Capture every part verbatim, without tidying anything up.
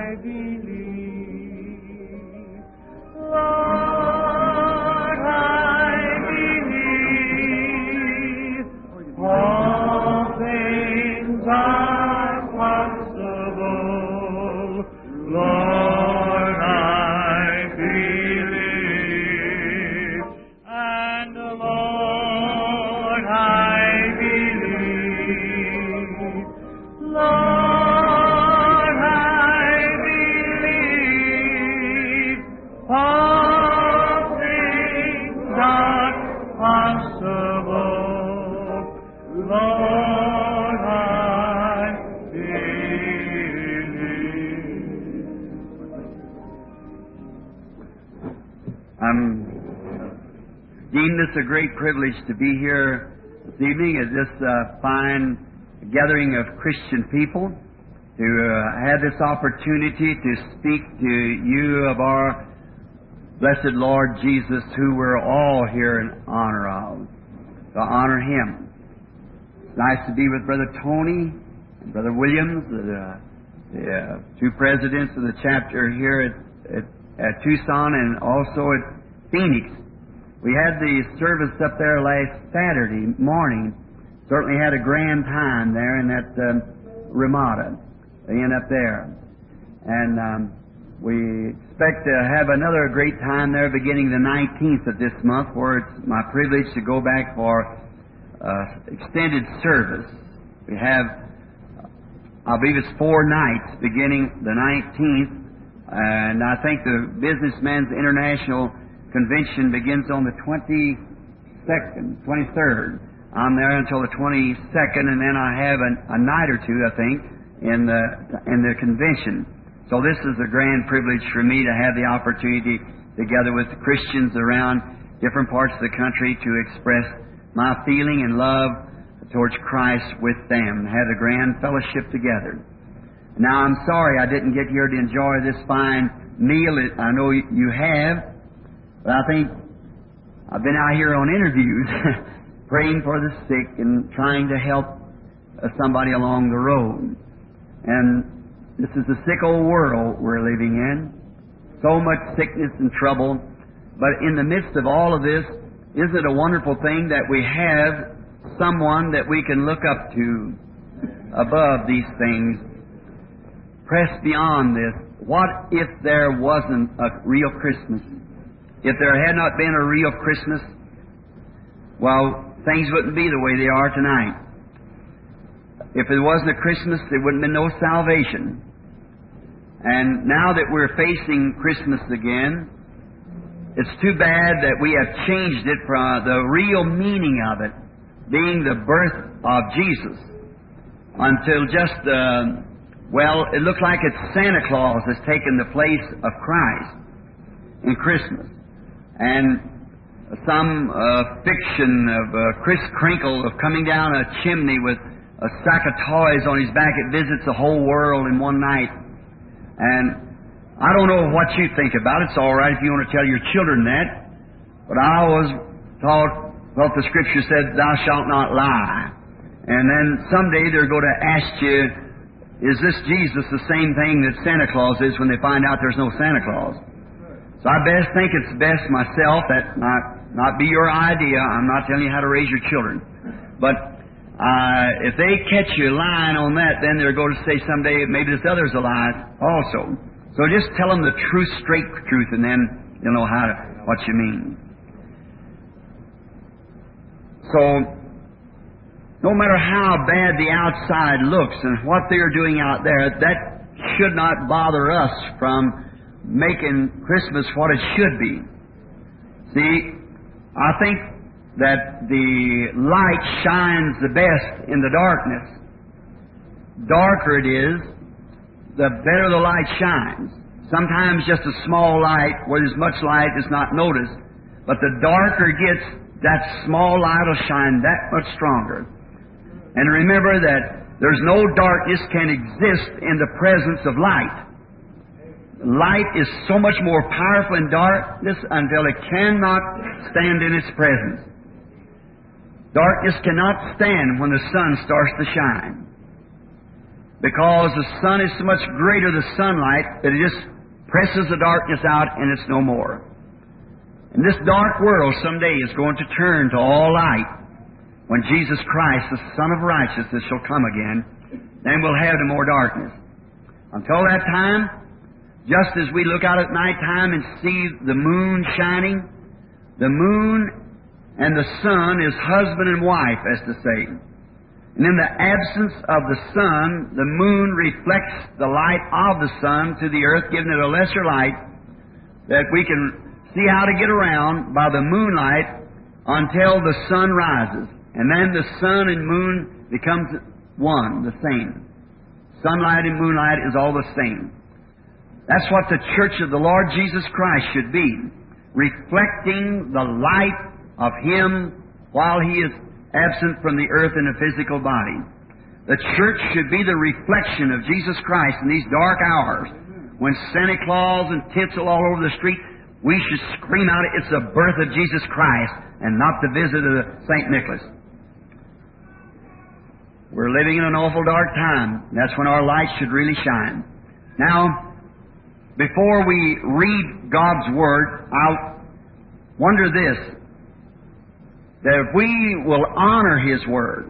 I believe. Lord, I believe. All things are possible. Lord, I believe. And Lord, I believe. Lord, I believe. All things are possible. Lord, I believe. I'm deemed this a great privilege to be here this evening at this uh, fine gathering of Christian people, to uh, have this opportunity to speak to you of our blessed Lord Jesus, who we're all here in honor of, to honor Him. It's nice to be with Brother Tony and Brother Williams, the, uh, the uh, two presidents of the chapter here at, at, at Tucson and also at Phoenix. We had the service up there last Saturday morning. Certainly had a grand time there in that um, Ramada, the inn up there. And um, we expect to have another great time there beginning the nineteenth of this month, where it's my privilege to go back for uh, extended service. We have, I believe it's four nights beginning the nineteenth, and I think the Businessmen's International Convention begins on the twenty-second, twenty-third. I'm there until the twenty-second, and then I have a, a night or two, I think, in the in the convention. So this is a grand privilege for me to have the opportunity, together with the Christians around different parts of the country, to express my feeling and love towards Christ with them, have a grand fellowship together. Now, I'm sorry I didn't get here to enjoy this fine meal. I know you have, but I think I've been out here on interviews praying for the sick and trying to help uh, somebody along the road. And this is a sick old world we're living in. So much sickness and trouble. But in the midst of all of this, isn't it a wonderful thing that we have someone that we can look up to above these things, press beyond this? What if there wasn't a real Christmas? If there had not been a real Christmas, well, things wouldn't be the way they are tonight. If it wasn't a Christmas, there wouldn't have been no salvation. And now that we're facing Christmas again, it's too bad that we have changed it from the real meaning of it being the birth of Jesus until just, uh, well, it looks like it's Santa Claus has taken the place of Christ in Christmas. And some uh, fiction of uh, Kris Kringle of coming down a chimney with a sack of toys on his back. It visits the whole world in one night. And I don't know what you think about it. It's all right if you want to tell your children that. But I always thought, well, the Scripture said, "Thou shalt not lie." And then someday they're going to ask you, is this Jesus the same thing that Santa Claus is, when they find out there's no Santa Claus? So I best think it's best myself that not not be your idea. I'm not telling you how to raise your children. But uh, if they catch you lying on that, then they're going to say someday maybe this other's a lie also. So just tell them the true, straight truth, and then you'll know how to, what you mean. So no matter how bad the outside looks and what they're doing out there, that should not bother us from making Christmas what it should be. See, I think that the light shines the best in the darkness. Darker it is, the better the light shines. Sometimes just a small light, where there's much light, is not noticed. But the darker it gets, that small light will shine that much stronger. And remember that there's no darkness can exist in the presence of light. Light is so much more powerful in darkness until it cannot stand in its presence. Darkness cannot stand when the sun starts to shine. because the sun is so much greater, the sunlight, that it just presses the darkness out and it's no more. And this dark world someday is going to turn to all light when Jesus Christ, the Son of Righteousness, shall come again. Then we'll have no more darkness. Until that time, just as we look out at night time and see the moon shining, the moon and the sun is husband and wife, as to say. And in the absence of the sun, the moon reflects the light of the sun to the earth, giving it a lesser light that we can see how to get around by the moonlight until the sun rises. And then the sun and moon becomes one, the same. Sunlight and moonlight is all the same. That's what the church of the Lord Jesus Christ should be, reflecting the light of Him while He is absent from the earth in a physical body. The church should be the reflection of Jesus Christ in these dark hours when Santa Claus and tinsel all over the street. We should scream out, it's the birth of Jesus Christ and not the visit of Saint Nicholas. We're living in an awful dark time. That's when our light should really shine. Now, before we read God's Word, I wonder this, that if we will honor His Word,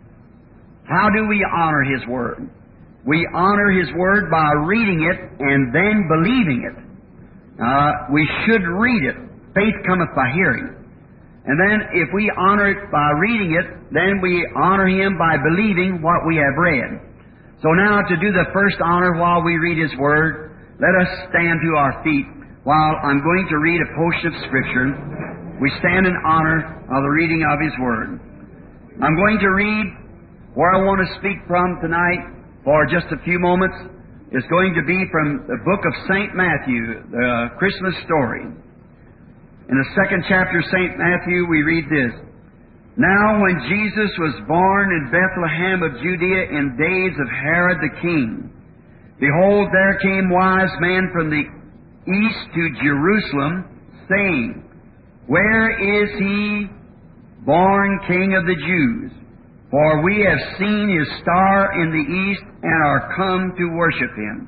how do we honor His Word? We honor His Word by reading it and then believing it. Uh, we should read it. Faith cometh by hearing. And then if we honor it by reading it, then we honor Him by believing what we have read. So now to do the first honor while we read His Word, let us stand to our feet while I'm going to read a portion of Scripture. We stand in honor of the reading of His Word. I'm going to read where I want to speak from tonight for just a few moments. It's going to be from the book of Saint Matthew, the Christmas story. In the second chapter of Saint Matthew, we read this. Now when Jesus was born in Bethlehem of Judea in days of Herod the king, behold, there came wise men from the east to Jerusalem, saying, Where is He born King of the Jews? For we have seen His star in the east and are come to worship Him.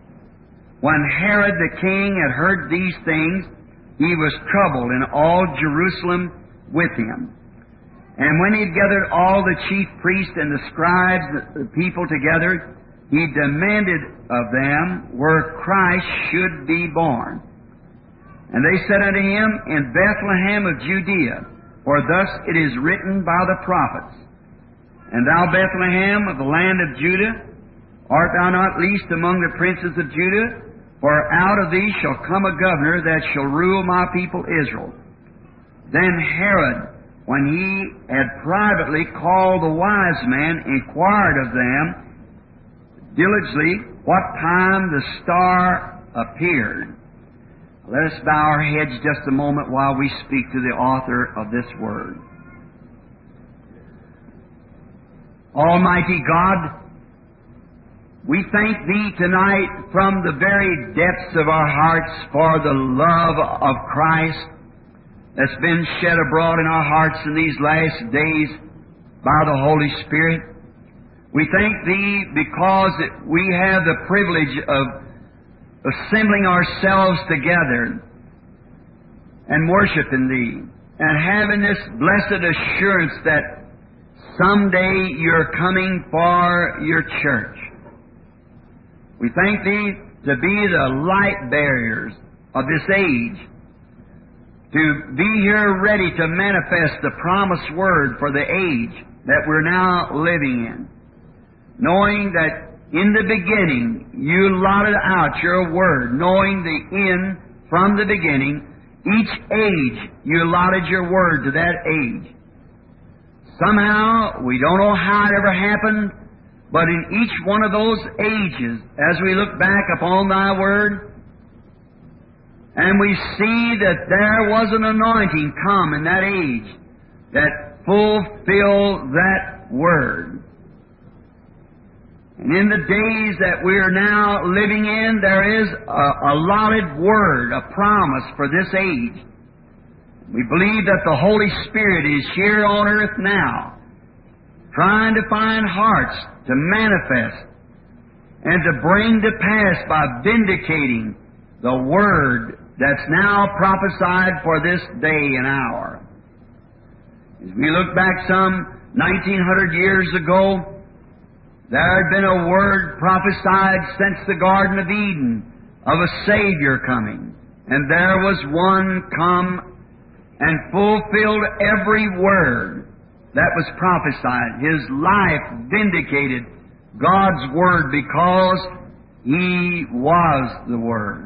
When Herod the king had heard these things, he was troubled, and all Jerusalem with him. And when he had gathered all the chief priests and the scribes, the people together, he demanded of them where Christ should be born. And they said unto him, In Bethlehem of Judea, for thus it is written by the prophets, And thou, Bethlehem, of the land of Judah, art thou not least among the princes of Judah? For out of thee shall come a governor that shall rule my people Israel. Then Herod, when he had privately called the wise men, inquired of them diligently what time the star appeared. Let us bow our heads just a moment while we speak to the author of this word. Almighty God, we thank Thee tonight from the very depths of our hearts for the love of Christ that's been shed abroad in our hearts in these last days by the Holy Spirit. We thank Thee because we have the privilege of assembling ourselves together and worshiping Thee and having this blessed assurance that someday You're coming for Your church. We thank Thee to be the light bearers of this age, to be here ready to manifest the promised word for the age that we're now living in, knowing that in the beginning You allotted out Your word, knowing the end from the beginning, each age You allotted Your word to that age. Somehow, we don't know how it ever happened, but in each one of those ages, as we look back upon Thy Word, and we see that there was an anointing come in that age that fulfilled that Word. And in the days that we are now living in, there is a allotted Word, a promise for this age. We believe that the Holy Spirit is here on earth now, trying to find hearts to manifest and to bring to pass by vindicating the Word that's now prophesied for this day and hour. As we look back some nineteen hundred years ago, there had been a word prophesied since the Garden of Eden of a Savior coming. And there was one come and fulfilled every word that was prophesied. His life vindicated God's Word because He was the Word.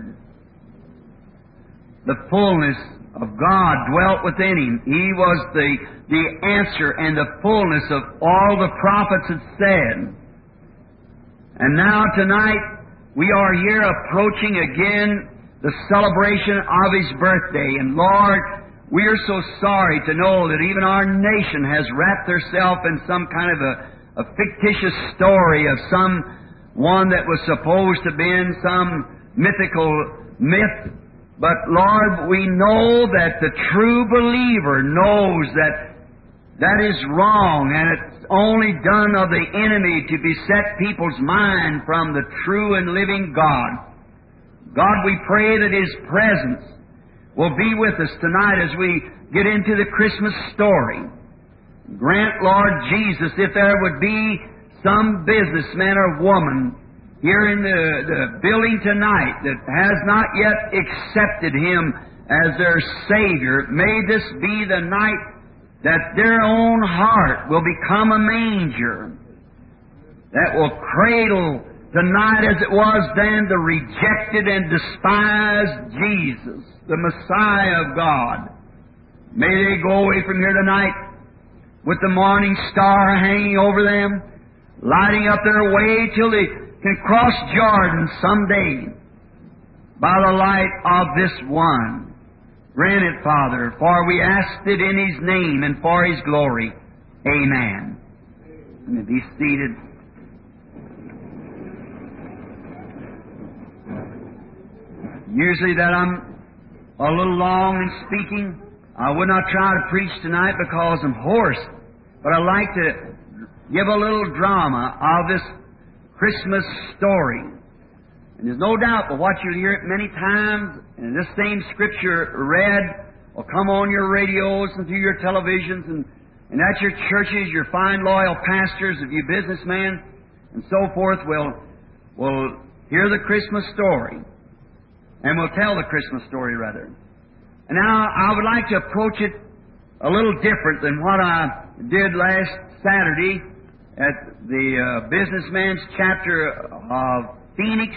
The fullness of God dwelt within Him. He was the, the answer and the fullness of all the prophets had said. And now tonight we are here approaching again the celebration of His birthday. And Lord, we are so sorry to know that even our nation has wrapped herself in some kind of a, a fictitious story of some one that was supposed to be in some mythical myth. But Lord, we know that the true believer knows that that is wrong, and it's only done of the enemy to beset people's mind from the true and living God. God, we pray that His presence will be with us tonight as we get into the Christmas story. Grant, Lord Jesus, if there would be some businessman or woman here in the, the building tonight that has not yet accepted Him as their Savior, may this be the night that their own heart will become a manger that will cradle tonight as it was then the rejected and despised Jesus, the Messiah of God. May they go away from here tonight with the morning star hanging over them, lighting up their way till they can cross Jordan someday by the light of this one. Grant it, Father, for we asked it in His name and for His glory. Amen. You may be seated. Usually that I'm a little long in speaking. I would not try to preach tonight because I'm hoarse, but I like to give a little drama of this Christmas story. And there's no doubt but what you'll hear it many times, and this same Scripture read will come on your radios and through your televisions and, and at your churches, your fine loyal pastors of you businessmen and so forth will, will hear the Christmas story. And will tell the Christmas story, rather. And now I would like to approach it a little different than what I did last Saturday at the uh, Businessman's chapter of Phoenix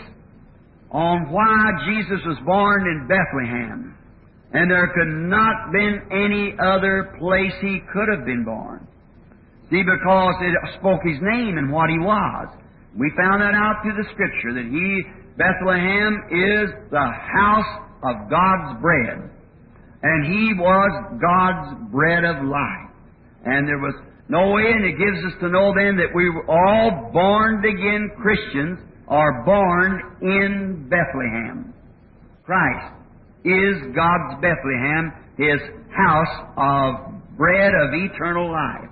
on why Jesus was born in Bethlehem. And there could not been any other place He could have been born. See, because it spoke His name and what He was. We found that out through the Scripture, that He, Bethlehem, is the house of God's bread. And He was God's bread of life. And there was no way, and it gives us to know then that we were all born-again Christians are born in Bethlehem. Christ is God's Bethlehem, His house of bread of eternal life.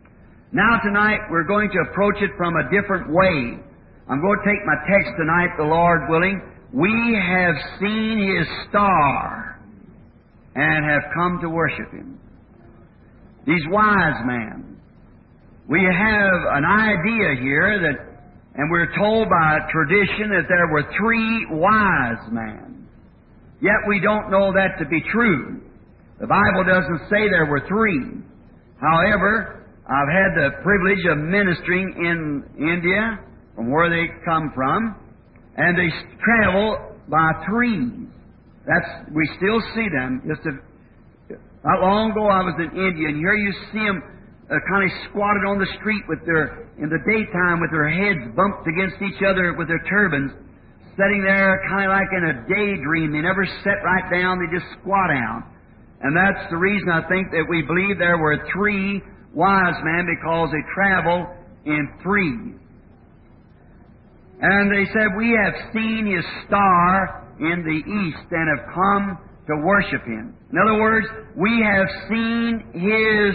Now tonight we're going to approach it from a different way. I'm going to take my text tonight, the Lord willing. We have seen His star and have come to worship Him. These wise men. We have an idea here that, and we're told by tradition that there were three wise men. Yet we don't know that to be true. The Bible doesn't say there were three. However, I've had the privilege of ministering in India, from where they come from, and they travel by threes. That's, we still see them. Just a, not long ago I was in India, and here you see them uh, kind of squatted on the street with their, in the daytime, with their heads bumped against each other with their turbans, sitting there kind of like in a daydream. They never sit right down, they just squat down. And that's the reason I think that we believe there were three wise men, because they travel in threes. And they said, we have seen His star in the east and have come to worship Him. In other words, we have seen His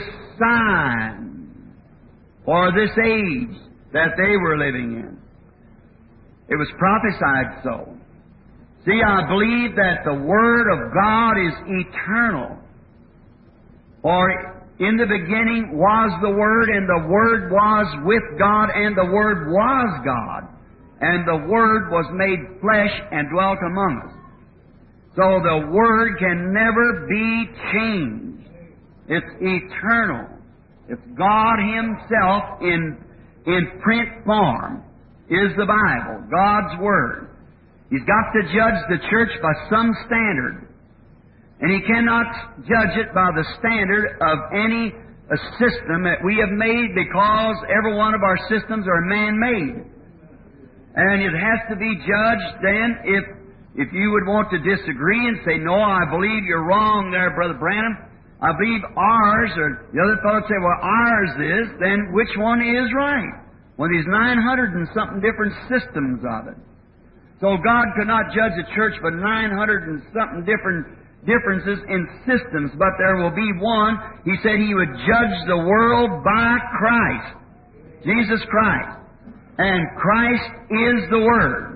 sign for this age that they were living in. It was prophesied so. See, I believe that the Word of God is eternal. For in the beginning was the Word, and the Word was with God, and the Word was God. And the Word was made flesh and dwelt among us. So the Word can never be changed. It's eternal. It's God Himself in, in print form is the Bible, God's Word. He's got to judge the church by some standard. And He cannot judge it by the standard of any a system that we have made, because every one of our systems are man-made. And it has to be judged then if if you would want to disagree and say, no, I believe you're wrong there, Brother Branham. I believe ours, or the other fellow would say, well, ours is, then which one is right? Well, there's nine hundred and something different systems of it. So God could not judge the church by nine hundred and something different differences in systems, but there will be one. He said He would judge the world by Christ, Jesus Christ. And Christ is the Word.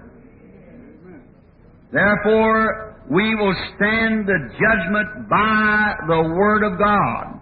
Therefore, we will stand the judgment by the Word of God.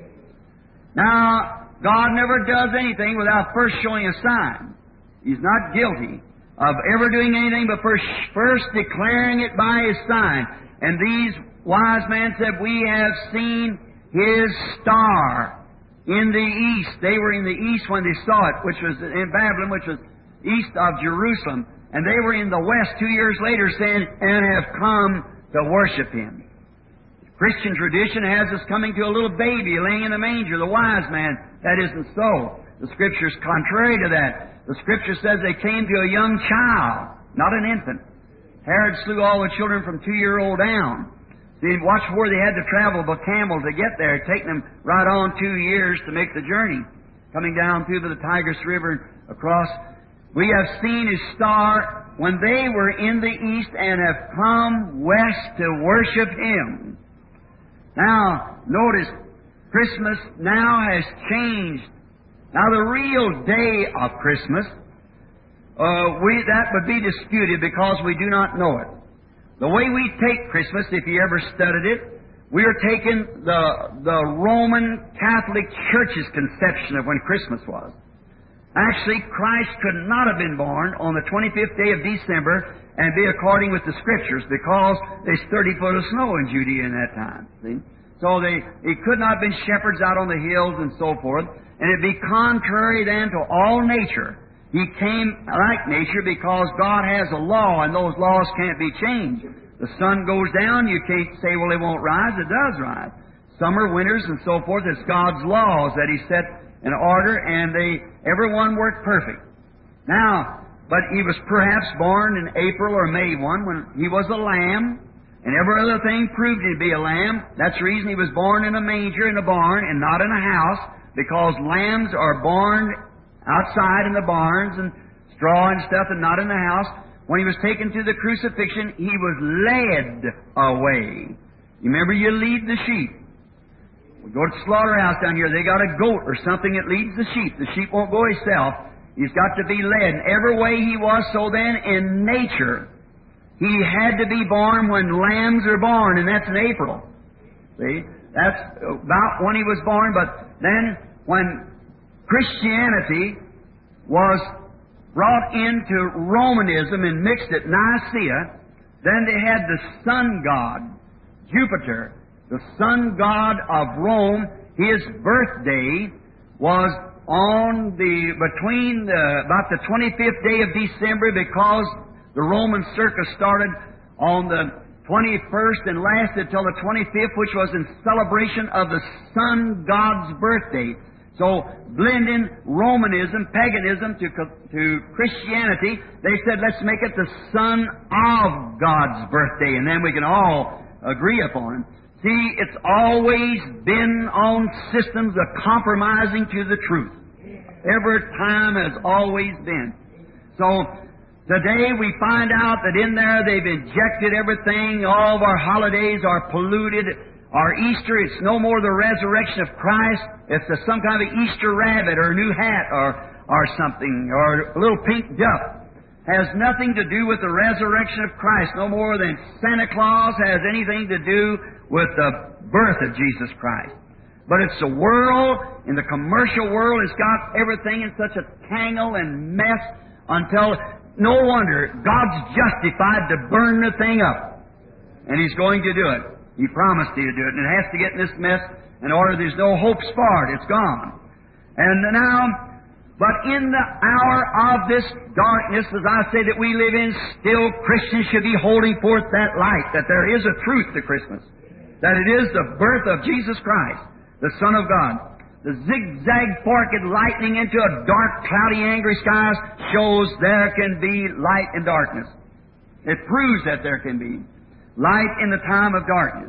Now, God never does anything without first showing a sign. He's not guilty of ever doing anything but first, first declaring it by His sign. And these wise men said, we have seen His star in the east. They were in the east when they saw it, which was in Babylon, which was east of Jerusalem. And they were in the west two years later saying, and have come to worship Him. Christian tradition has us coming to a little baby laying in a manger, the wise man. That isn't so. The Scripture's contrary to that. The Scripture says they came to a young child, not an infant. Herod slew all the children from two-year-old down. See, watch where they had to travel by camel to get there, taking them right on two years to make the journey. Coming down through the Tigris River and across. We have seen His star when they were in the east and have come west to worship Him. Now, notice, Christmas now has changed. Now, the real day of Christmas, uh, we, that would be disputed because we do not know it. The way we take Christmas, if you ever studied it, we are taking the, the Roman Catholic Church's conception of when Christmas was. Actually, Christ could not have been born on the twenty-fifth day of December and be according with the Scriptures, because there's thirty foot of snow in Judea in that time. See? So they, it could not have been shepherds out on the hills and so forth. And it'd be contrary then to all nature. He came like nature because God has a law, and those laws can't be changed. The sun goes down, you can't say, well, it won't rise. It does rise. Summer, winters, and so forth, it's God's laws that He set in order, and they everyone worked perfect. Now, but He was perhaps born in April or May one when He was a lamb, and every other thing proved Him to be a lamb. That's the reason He was born in a manger in a barn and not in a house, because lambs are born outside in the barns and straw and stuff, and not in the house. When He was taken to the crucifixion, He was led away. You remember, you lead the sheep. We go to the slaughterhouse down here, they got a goat or something that leads the sheep. The sheep won't go himself. He's got to be led. And every way He was, so then in nature, He had to be born when lambs are born, and that's in April. See? That's about when He was born. But then when Christianity was brought into Romanism and mixed at Nicaea, then they had the sun god, Jupiter. The sun god of Rome, his birthday was on the, between the, about the twenty-fifth day of December, because the Roman circus started on the twenty-first and lasted till the twenty-fifth, which was in celebration of the sun god's birthday. So, blending Romanism, paganism to, to Christianity, they said, let's make it the son of God's birthday, and then we can all agree upon it. See, it's always been on systems of compromising to the truth. Every time has always been. So, today we find out that in there they've injected everything. All of our holidays are polluted. Our Easter, it's no more the resurrection of Christ. It's a, some kind of Easter rabbit or a new hat or, or something, or a little pink duck. has nothing to do with the resurrection of Christ, no more than Santa Claus has anything to do with the birth of Jesus Christ. But it's the world, in the commercial world, has got everything in such a tangle and mess until no wonder God's justified to burn the thing up. And He's going to do it. He promised He would do it. And it has to get in this mess in order there's no hopes for it. It's gone. And now, but in the hour of this darkness, as I say that we live in, still Christians should be holding forth that light, that there is a truth to Christmas, that it is the birth of Jesus Christ, the Son of God. The zigzag forked lightning into a dark, cloudy, angry skies shows there can be light in darkness. It proves that there can be light in the time of darkness.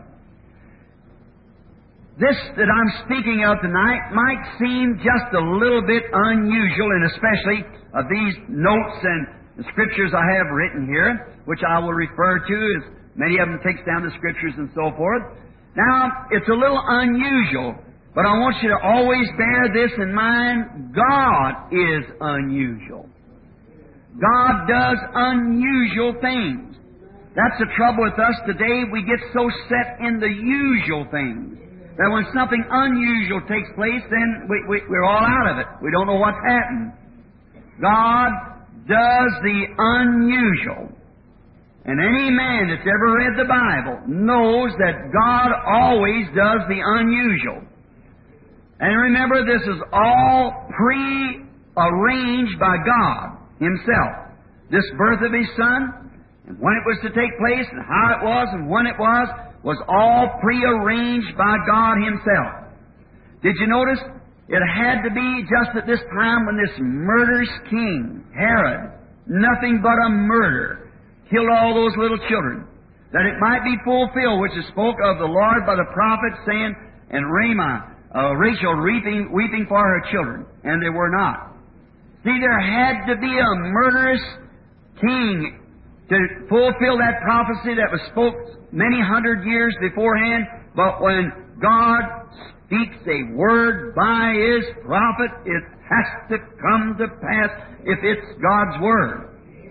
This that I'm speaking of tonight might seem just a little bit unusual, and especially of these notes and the scriptures I have written here, which I will refer to, as many of them takes down the scriptures and so forth. Now, it's a little unusual, but I want you to always bear this in mind. God is unusual. God does unusual things. That's the trouble with us today. We get so set in the usual things that when something unusual takes place, then we, we, we're all out of it. We don't know what's happened. God does the unusual. And any man that's ever read the Bible knows that God always does the unusual. And remember, this is all pre-arranged by God Himself. This birth of His Son, and when it was to take place, and how it was, and when it was, was all prearranged by God Himself. Did you notice? It had to be just at this time when this murderous king, Herod, nothing but a murderer, killed all those little children, that it might be fulfilled, which is spoke of the Lord by the prophet, saying, and Ramah, uh, Rachel weeping, weeping for her children, and they were not. See, there had to be a murderous king to fulfill that prophecy that was spoke many hundred years beforehand. But when God speaks a word by His prophet, it has to come to pass if it's God's word.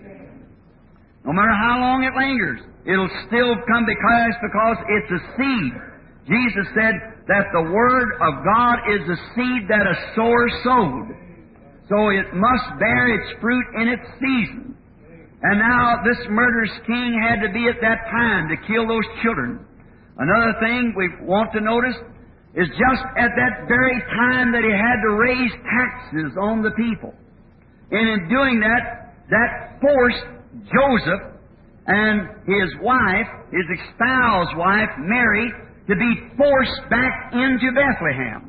No matter how long it lingers, it'll still come because, because it's a seed. Jesus said that the word of God is the seed that a sower sowed. So it must bear its fruit in its season. And now this murderous king had to be at that time to kill those children. Another thing we want to notice is just at that very time that he had to raise taxes on the people. And in doing that, that forced Joseph and his wife, his espoused wife, Mary, to be forced back into Bethlehem.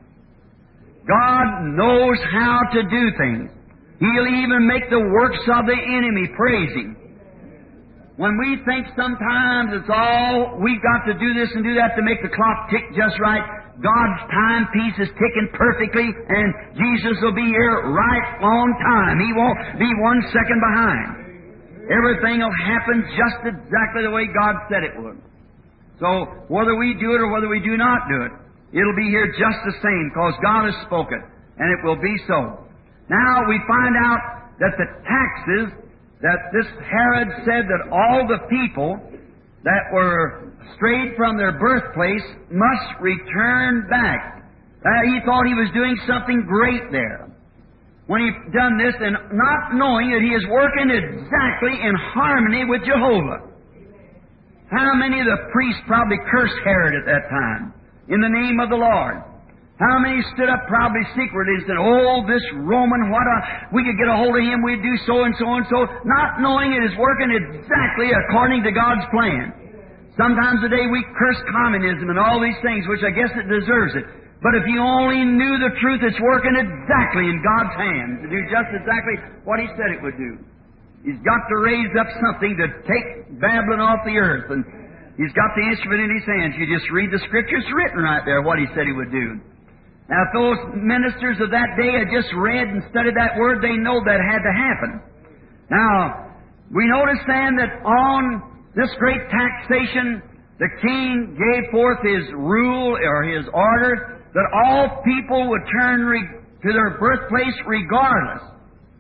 God knows how to do things. He'll even make the works of the enemy praise Him. When we think sometimes it's all, we've got to do this and do that to make the clock tick just right, God's timepiece is ticking perfectly, and Jesus will be here right on time. He won't be one second behind. Everything will happen just exactly the way God said it would. So, whether we do it or whether we do not do it, it'll be here just the same, because God has spoken, and it will be so. Now we find out that the taxes, that this Herod said that all the people that were strayed from their birthplace must return back. Uh, he thought he was doing something great there when he done this, and not knowing that he is working exactly in harmony with Jehovah. How many of the priests probably cursed Herod at that time in the name of the Lord? How many stood up probably secretly and said, oh, this Roman, what a, we could get a hold of him, we'd do so and so and so, not knowing it is working exactly according to God's plan. Sometimes today we curse communism and all these things, which I guess it deserves it. But if you only knew the truth, it's working exactly in God's hands to do just exactly what He said it would do. He's got to raise up something to take Babylon off the earth, and He's got the instrument in His hands. You just read the Scriptures written right there, what He said He would do. Now, if those ministers of that day had just read and studied that Word, they know that had to happen. Now, we notice then that on this great taxation, the king gave forth his rule or his order that all people would turn re- to their birthplace regardless.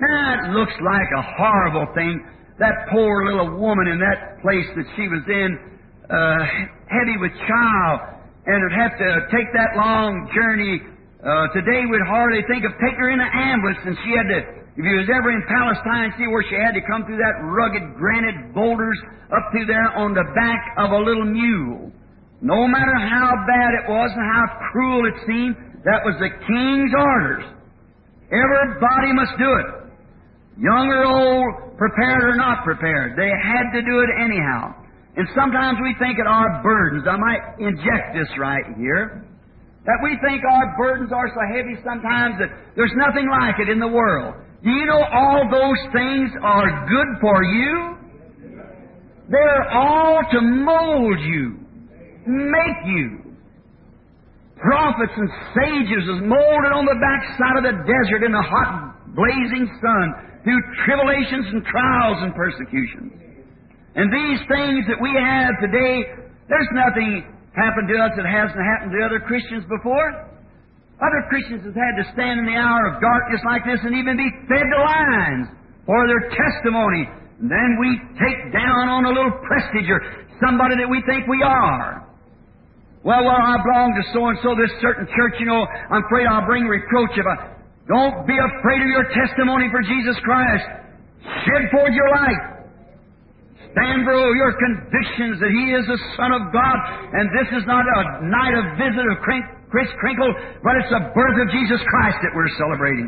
That looks like a horrible thing. That poor little woman in that place that she was in, uh, heavy with child, and would have to take that long journey. Uh, today we'd hardly think of taking her in an ambulance, and she had to, if you was ever in Palestine, see where she had to come through that rugged granite boulders up through there on the back of a little mule. No matter how bad it was and how cruel it seemed, that was the king's orders. Everybody must do it. Young or old, prepared or not prepared. They had to do it anyhow. And sometimes we think that our burdens, I might inject this right here, that we think our burdens are so heavy sometimes that there's nothing like it in the world. Do you know all those things are good for you? They're all to mold you, make you. Prophets and sages is molded on the backside of the desert in the hot, blazing sun through tribulations and trials and persecutions. And these things that we have today, there's nothing happened to us that hasn't happened to other Christians before. Other Christians have had to stand in the hour of darkness like this and even be fed to lions for their testimony. And then we take down on a little prestige or somebody that we think we are. Well, well, I belong to so-and-so, this certain church, you know, I'm afraid I'll bring reproach if I... Don't be afraid of your testimony for Jesus Christ. Shed forth your light. Stand for your convictions that He is the Son of God, and this is not a night of visit of Kris Kringle, but it's the birth of Jesus Christ that we're celebrating.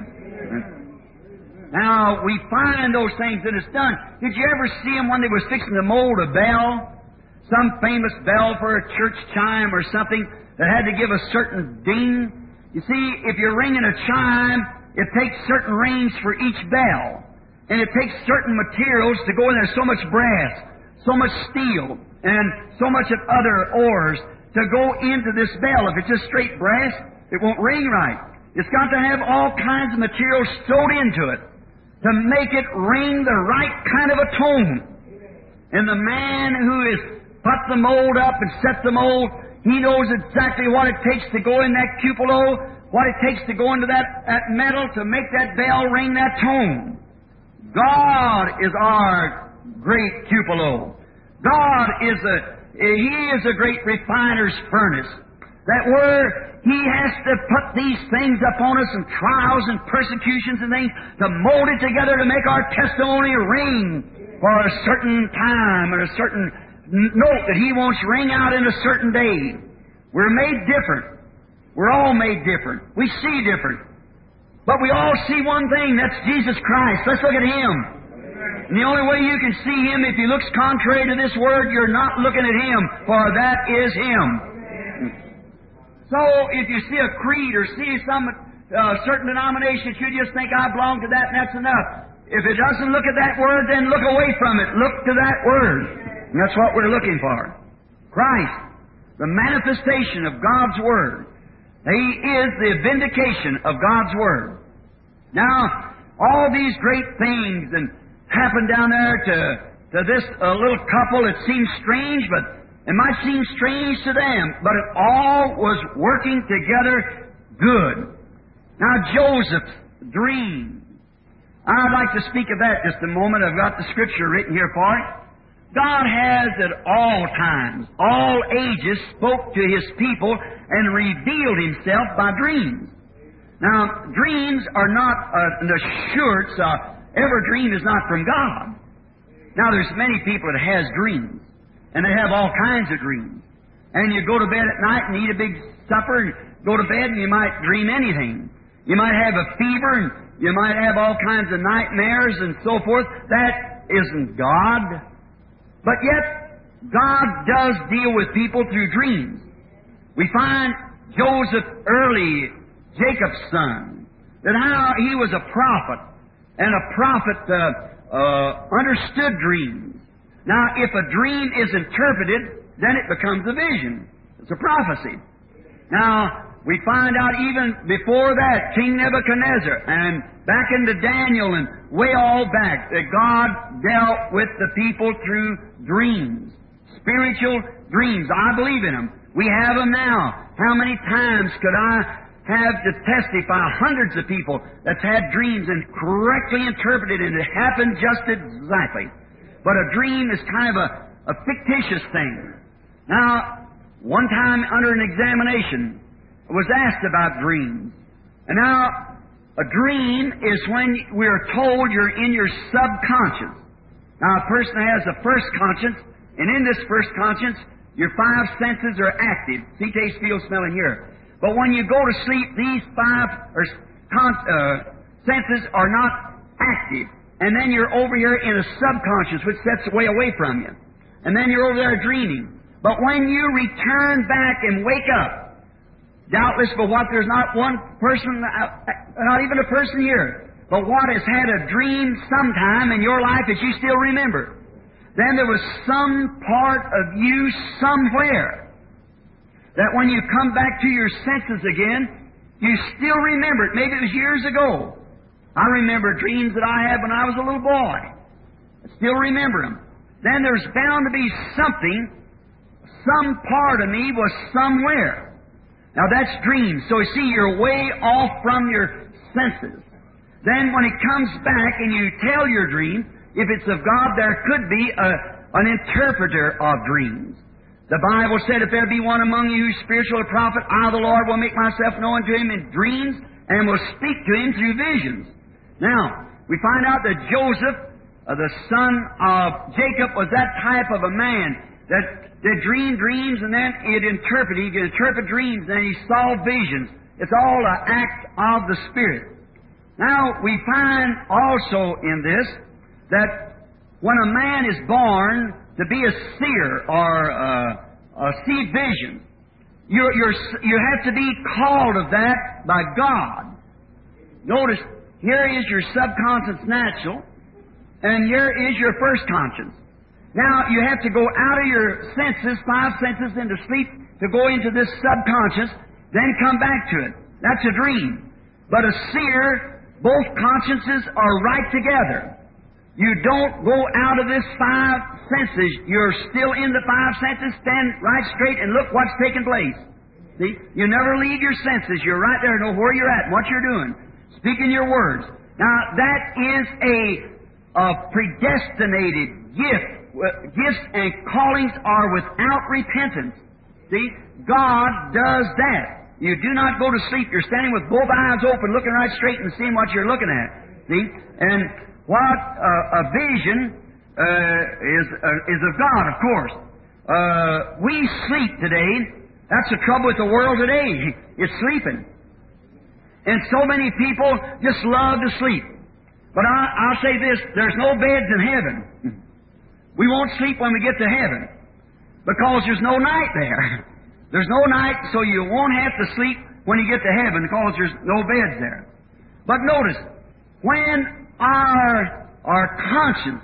Now, we find those things that it's done. Did you ever see them when they were fixing to mold a bell? Some famous bell for a church chime or something that had to give a certain ding? You see, if you're ringing a chime, it takes certain rings for each bell. And it takes certain materials to go in there, so much brass, so much steel, and so much of other ores to go into this bell. If it's just straight brass, it won't ring right. It's got to have all kinds of materials sewed into it to make it ring the right kind of a tone. And the man who has put the mold up and set the mold, he knows exactly what it takes to go in that cupola, what it takes to go into that, that metal to make that bell ring that tone. God is our great cupola. God is a, He is a great refiner's furnace. That where He has to put these things upon us and trials and persecutions and things to mold it together to make our testimony ring for a certain time and a certain note that He wants ring out in a certain day. We're made different. We're all made different. We see different. But we all see one thing, that's Jesus Christ. Let's look at Him. And the only way you can see Him, if He looks contrary to this Word, you're not looking at Him, for that is Him. So, if you see a creed or see some uh, certain denomination, you just think, I belong to that and that's enough. If it doesn't look at that Word, then look away from it. Look to that Word. And that's what we're looking for. Christ, the manifestation of God's Word. He is the vindication of God's Word. Now, all these great things and happened down there to, to this uh, little couple, it seems strange, but it might seem strange to them, but it all was working together good. Now, Joseph's dream. I'd like to speak of that just a moment. I've got the Scripture written here for it. God has at all times, all ages, spoke to His people and revealed Himself by dreams. Now, dreams are not uh, an assurance. Uh, every dream is not from God. Now, there's many people that has dreams, and they have all kinds of dreams. And you go to bed at night and eat a big supper and go to bed and you might dream anything. You might have a fever and you might have all kinds of nightmares and so forth. That isn't God. But yet, God does deal with people through dreams. We find Joseph early, Jacob's son, that how he was a prophet, and a prophet uh, uh, understood dreams. Now, if a dream is interpreted, then it becomes a vision. It's a prophecy. Now, we find out even before that, King Nebuchadnezzar, and back into Daniel, and way all back, that God dealt with the people through dreams. Spiritual dreams. I believe in them. We have them now. How many times could I have to testify hundreds of people that's had dreams and correctly interpreted, and it happened just exactly. But a dream is kind of a, a fictitious thing. Now, one time under an examination, I was asked about dreams. And now, a dream is when we're told you're in your subconscious. Now, a person has a first conscience, and in this first conscience, your five senses are active. See, taste, feel, smell, and hear. But when you go to sleep, these five or, con- uh, senses are not active. And then you're over here in a subconscious, which sets way away from you. And then you're over there dreaming. But when you return back and wake up, doubtless for what there's not one person, not even a person here, but what has had a dream sometime in your life that you still remember. Then there was some part of you somewhere that when you come back to your senses again, you still remember it. Maybe it was years ago. I remember dreams that I had when I was a little boy. I still remember them. Then there's bound to be something, some part of me was somewhere. Now that's dreams. So you see, you're way off from your senses. Then when it comes back and you tell your dream, if it's of God, there could be a, an interpreter of dreams. The Bible said, if there be one among you who's spiritual or prophet, I, the Lord, will make myself known to him in dreams and will speak to him through visions. Now, we find out that Joseph, uh, the son of Jacob, was that type of a man that, that dreamed dreams and then it interpreted. He could interpret dreams and then he saw visions. It's all an act of the Spirit. Now, we find also in this that when a man is born to be a seer or uh, a see visions, you're, you're, you have to be called of that by God. Notice, here is your subconscious natural, and here is your first conscience. Now, you have to go out of your senses, five senses, into sleep to go into this subconscious, then come back to it. That's a dream. But a seer, both consciences are right together. You don't go out of this five senses. You're still in the five senses. Stand right straight and look what's taking place. See? You never leave your senses. You're right there. Know where you're at and what you're doing. Speaking your words. Now, that is a, a predestinated gift. Gifts and callings are without repentance. See? God does that. You do not go to sleep. You're standing with both eyes open, looking right straight and seeing what you're looking at. See? And what uh, a vision uh, is uh, is of God, of course. Uh, we sleep today. That's the trouble with the world today. It's sleeping. And so many people just love to sleep. But I, I'll say this, there's no beds in heaven. We won't sleep when we get to heaven because there's no night there. There's no night, so you won't have to sleep when you get to heaven because there's no beds there. But notice, when our, our conscience,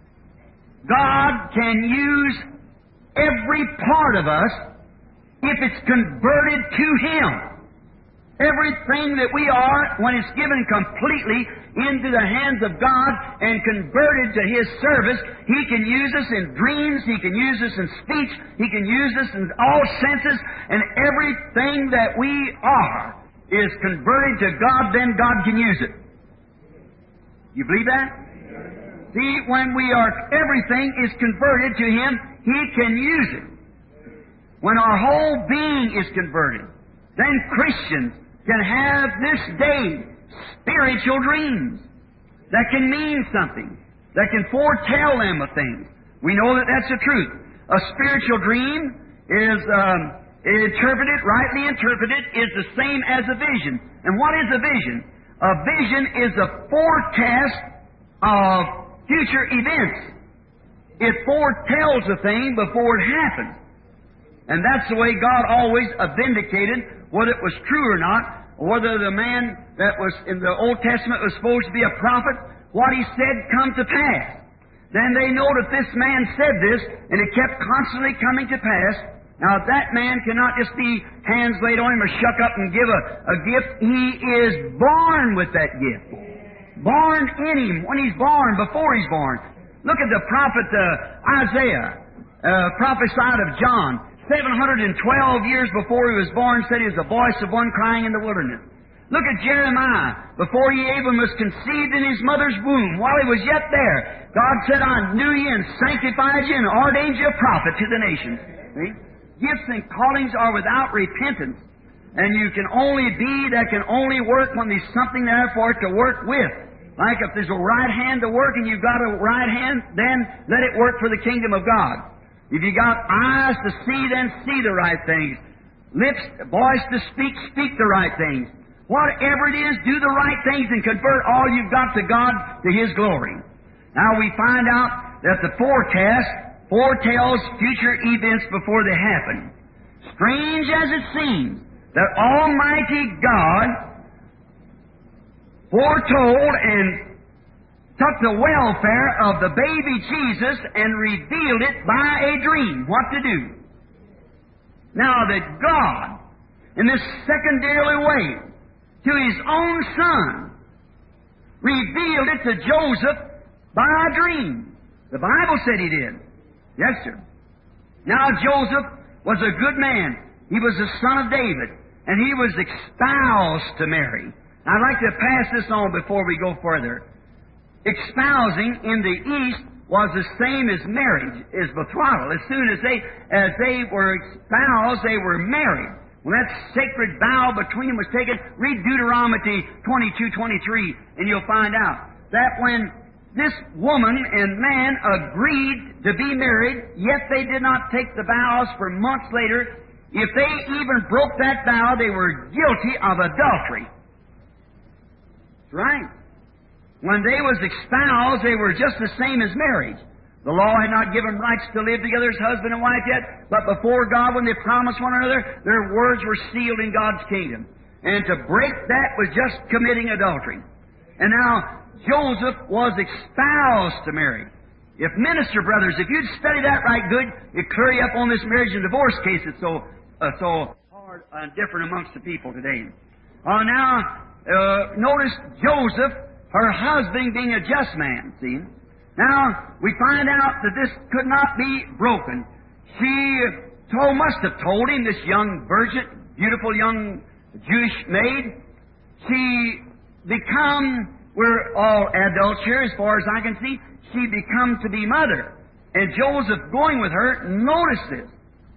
God can use every part of us if it's converted to Him. Everything that we are, when it's given completely into the hands of God and converted to His service, He can use us in dreams, He can use us in speech, He can use us in all senses, and everything that we are is converted to God, then God can use it. You believe that? See, when we are, everything is converted to Him, He can use it. When our whole being is converted, then Christians can have this day spiritual dreams that can mean something, that can foretell them of things. We know that that's the truth. A spiritual dream is um, interpreted, rightly interpreted, is the same as a vision. And what is a vision? A vision is a forecast of future events. It foretells a thing before it happens. And that's the way God always vindicated whether it was true or not, or whether the man that was in the Old Testament was supposed to be a prophet, what he said come to pass. Then they know that this man said this, and it kept constantly coming to pass. Now that man cannot just be hands laid on him or shuck up and give a, a gift. He is born with that gift. Born in him when he's born, before he's born. Look at the prophet uh, Isaiah, uh, prophesied of John. seven hundred twelve years before he was born, said he was the voice of one crying in the wilderness. Look at Jeremiah. Before he even was conceived in his mother's womb, while he was yet there, God said, I knew you and sanctified you and ordained you a prophet to the nations. See? Gifts and callings are without repentance. And you can only be, that can only work when there's something there for it to work with. Like if there's a right hand to work and you've got a right hand, then let it work for the kingdom of God. If you got eyes to see, then see the right things. Lips, voice to speak, speak the right things. Whatever it is, do the right things and convert all you've got to God to His glory. Now we find out that the forecast foretells future events before they happen. Strange as it seems that Almighty God foretold and took the welfare of the baby Jesus and revealed it by a dream, what to do. Now that God, in this secondarily way, to His own Son, revealed it to Joseph by a dream. The Bible said He did. Yes, sir. Now Joseph was a good man. He was the son of David, and he was espoused to Mary. I'd like to pass this on before we go further. Espousing in the East was the same as marriage, as betrothal. As soon as they, as they were espoused, they were married. When that sacred vow between them was taken, read Deuteronomy twenty-two twenty-three, and you'll find out that when this woman and man agreed to be married, yet they did not take the vows for months later, if they even broke that vow, they were guilty of adultery. That's right. When they was espoused, they were just the same as marriage. The law had not given rights to live together as husband and wife yet, but before God, when they promised one another, their words were sealed in God's kingdom. And to break that was just committing adultery. And now, Joseph was espoused to Mary. If minister brothers, if you'd study that right good, it'd clear you up on this marriage and divorce case that's so, uh, so hard and different amongst the people today. Uh, now, uh, notice Joseph, her husband being a just man, see? Now, we find out that this could not be broken. She told, must have told him, this young virgin, beautiful young Jewish maid, she become, we're all adults here as far as I can see, she become to be mother. And Joseph going with her, notice this.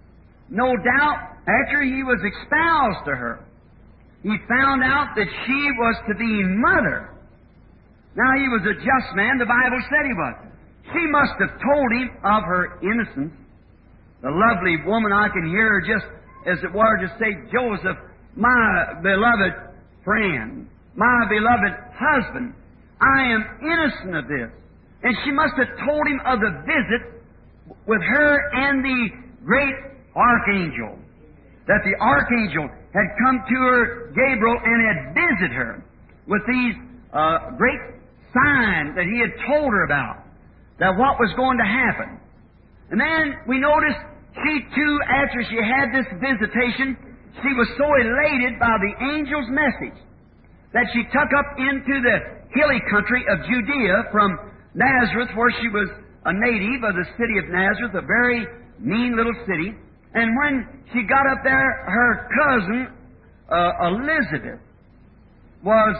No doubt, after he was espoused to her, he found out that she was to be mother. Now, he was a just man. The Bible said he was. She must have told him of her innocence. The lovely woman, I can hear her just, as it were, to say, Joseph, my beloved friend, my beloved husband, I am innocent of this. And she must have told him of the visit with her and the great archangel. That the archangel had come to her, Gabriel, and had visited her with these uh, great sign that he had told her about, that what was going to happen. And then we noticed she too, after she had this visitation, she was so elated by the angel's message that she took up into the hilly country of Judea from Nazareth, where she was a native of the city of Nazareth, a very mean little city. And when she got up there, her cousin, uh, Elizabeth, was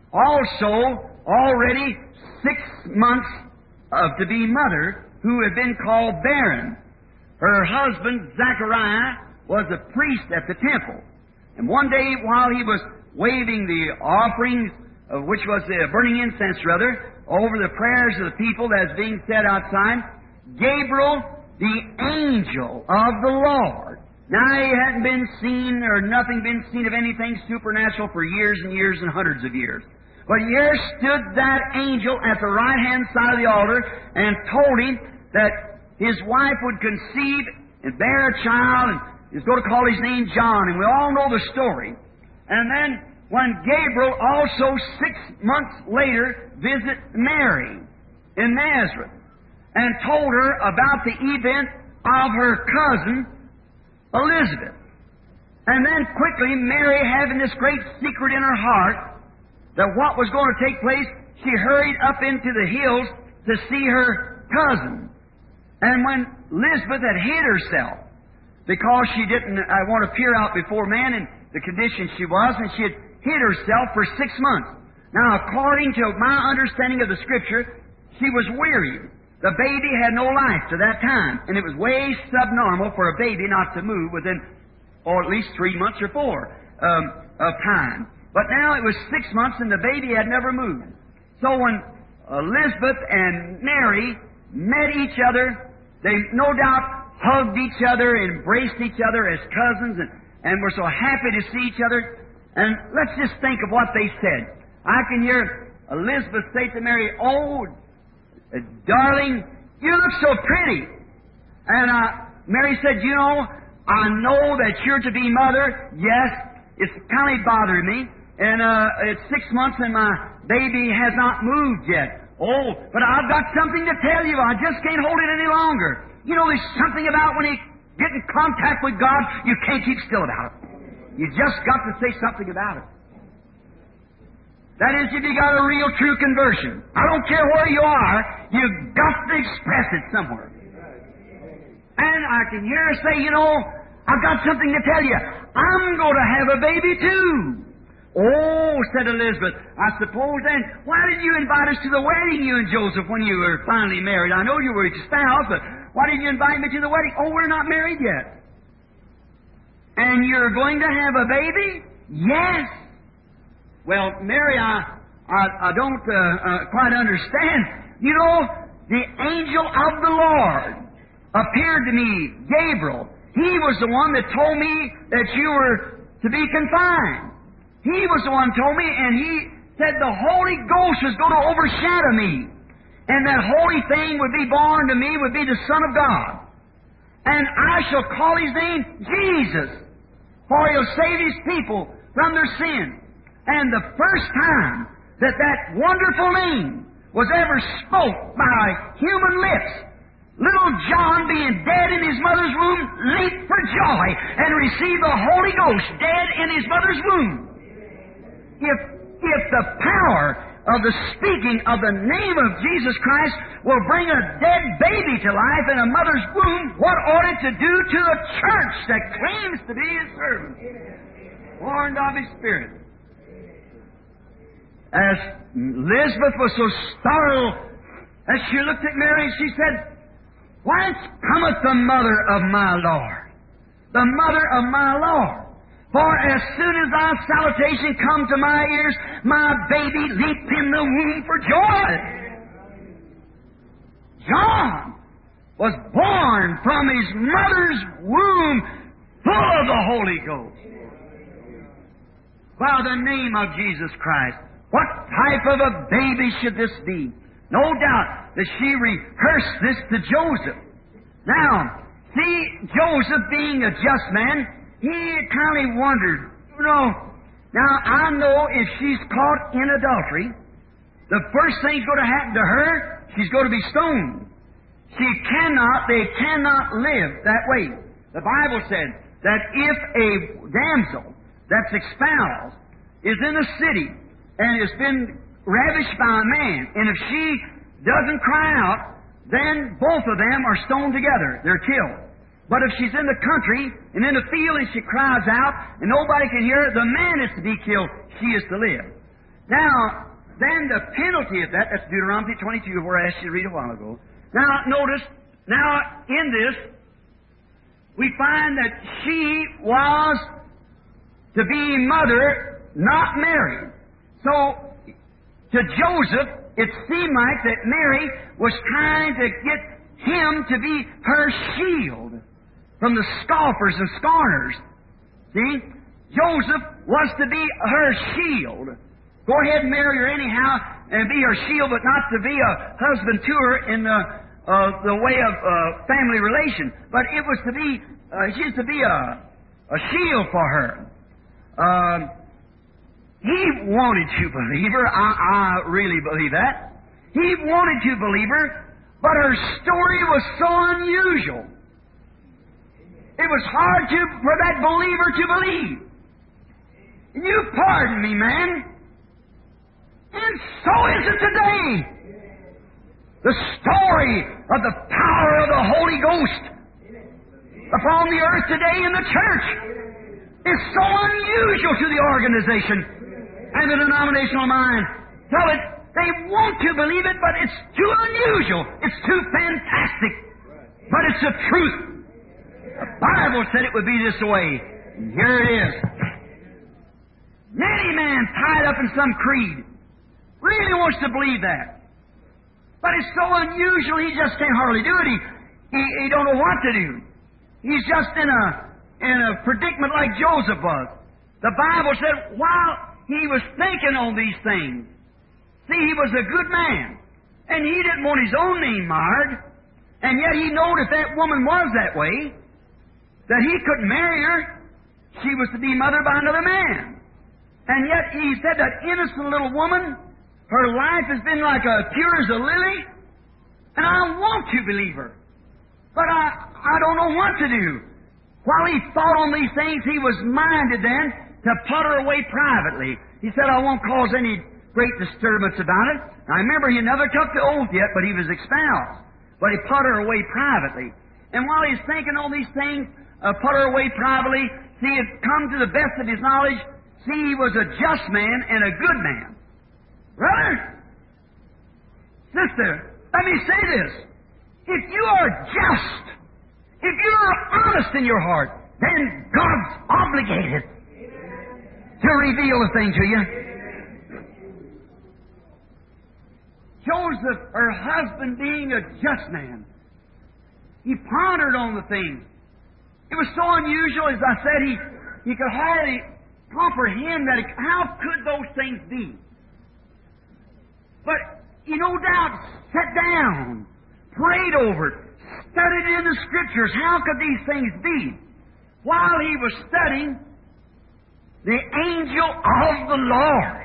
also already six months of to be mother, who had been called barren. Her husband, Zachariah, was a priest at the temple. And one day, while he was waving the offerings, uh, which was the burning incense, rather, over the prayers of the people that was being said outside, Gabriel, the angel of the Lord. Now, he hadn't been seen, or nothing been seen of anything supernatural for years and years and hundreds of years. But here stood that angel at the right-hand side of the altar and told him that his wife would conceive and bear a child, and he's going to call his name John, and we all know the story. And then when Gabriel also six months later visited Mary in Nazareth and told her about the event of her cousin Elizabeth. And then quickly, Mary, having this great secret in her heart, that what was going to take place, she hurried up into the hills to see her cousin. And when Elizabeth had hid herself, because she didn't uh, want to appear out before man in the condition she was, and she had hid herself for six months. Now, according to my understanding of the Scripture, she was weary. The baby had no life to that time, and it was way subnormal for a baby not to move within, or at least three months or four um, of time. But now it was six months, and the baby had never moved. So when Elizabeth and Mary met each other, they no doubt hugged each other, embraced each other as cousins, and, and were so happy to see each other. And let's just think of what they said. I can hear Elizabeth say to Mary, "Oh, darling, you look so pretty." And uh, Mary said, "You know, I know that you're to be mother. Yes, it's kind of bothering me. And uh, it's six months and my baby has not moved yet. Oh, but I've got something to tell you. I just can't hold it any longer." You know, there's something about when you get in contact with God, you can't keep still about it. You just got to say something about it. That is, if you got a real, true conversion. I don't care where you are, you've got to express it somewhere. And I can hear her say, "You know, I've got something to tell you. I'm going to have a baby too." "Oh," said Elizabeth, "I suppose then, why did you invite us to the wedding, you and Joseph, when you were finally married? I know you were espoused, but why didn't you invite me to the wedding?" "Oh, we're not married yet." "And you're going to have a baby?" "Yes." "Well, Mary, I, I, I don't uh, uh, quite understand. You know, the angel of the Lord appeared to me, Gabriel. He was the one that told me that you were to be confined. He was the one who told me, and he said the Holy Ghost was going to overshadow me. And that holy thing would be born to me, would be the Son of God. And I shall call His name Jesus, for He'll save His people from their sin." And the first time that that wonderful name was ever spoke by human lips, little John, being dead in his mother's womb, leaped for joy and received the Holy Ghost dead in his mother's womb. If, if the power of the speaking of the name of Jesus Christ will bring a dead baby to life in a mother's womb, what ought it to do to a church that claims to be His servant, warned of His Spirit? As Elizabeth was so startled, as she looked at Mary, she said, "Whence cometh the mother of my Lord? The mother of my Lord. For as soon as thy salutation come to my ears, my baby leaped in the womb for joy." John was born from his mother's womb full of the Holy Ghost, by the name of Jesus Christ. What type of a baby should this be? No doubt that she rehearsed this to Joseph. Now, see, Joseph being a just man, he kind of wondered, you know, now I know if she's caught in adultery, the first thing's going to happen to her, she's going to be stoned. She cannot, they cannot live that way. The Bible said that if a damsel that's espoused is in a city and has been ravished by a man, and if she doesn't cry out, then both of them are stoned together. They're killed. But if she's in the country and in the field and she cries out and nobody can hear her, the man is to be killed. She is to live. Now, then the penalty of that, that's Deuteronomy twenty-two, where I asked you to read a while ago. Now, notice, now in this, we find that she was to be mother, not married. So, to Joseph, it seemed like that Mary was trying to get him to be her shield from the scoffers and scorners. See? Joseph was to be her shield. Go ahead and marry her anyhow and be her shield, but not to be a husband to her in the, uh, the way of uh, family relation. But it was to be, uh, she's to be a, a shield for her. Um, He wanted to believe her. I, I really believe that. He wanted to believe her, but her story was so unusual. It was hard to, for that believer to believe. And you pardon me, man. And so is it today. The story of the power of the Holy Ghost upon the earth today in the church is so unusual to the organization and the denominational mind. So it, they want to believe it, but it's too unusual. It's too fantastic. But it's the truth. The Bible said it would be this way. And here it is. Many men tied up in some creed really wants to believe that. But it's so unusual he just can't hardly do it. He, he, he don't know what to do. He's just in a, in a predicament like Joseph was. The Bible said while he was thinking on these things, see, he was a good man, and he didn't want his own name marred, and yet he knew if that woman was that way, that he couldn't marry her. She was to be mothered by another man. And yet he said that innocent little woman, her life has been like a pure as a lily, and I want to believe her. But I, I don't know what to do. While he thought on these things, he was minded then to put her away privately. He said, I won't cause any great disturbance about it. Now remember, he never took the oath yet, but he was espoused. But he put her away privately. And while he's thinking on these things, uh, put her away privately, see, it come to the best of his knowledge, see, he was a just man and a good man. Brother, sister, let me say this. If you are just, if you are honest in your heart, then God's obligated to reveal the thing to you. Joseph, her husband, being a just man, he pondered on the things. It was so unusual, as I said, he, he could hardly comprehend that. It, how could those things be? But he no doubt sat down, prayed over it, studied it in the Scriptures. How could these things be? While he was studying, the angel of the Lord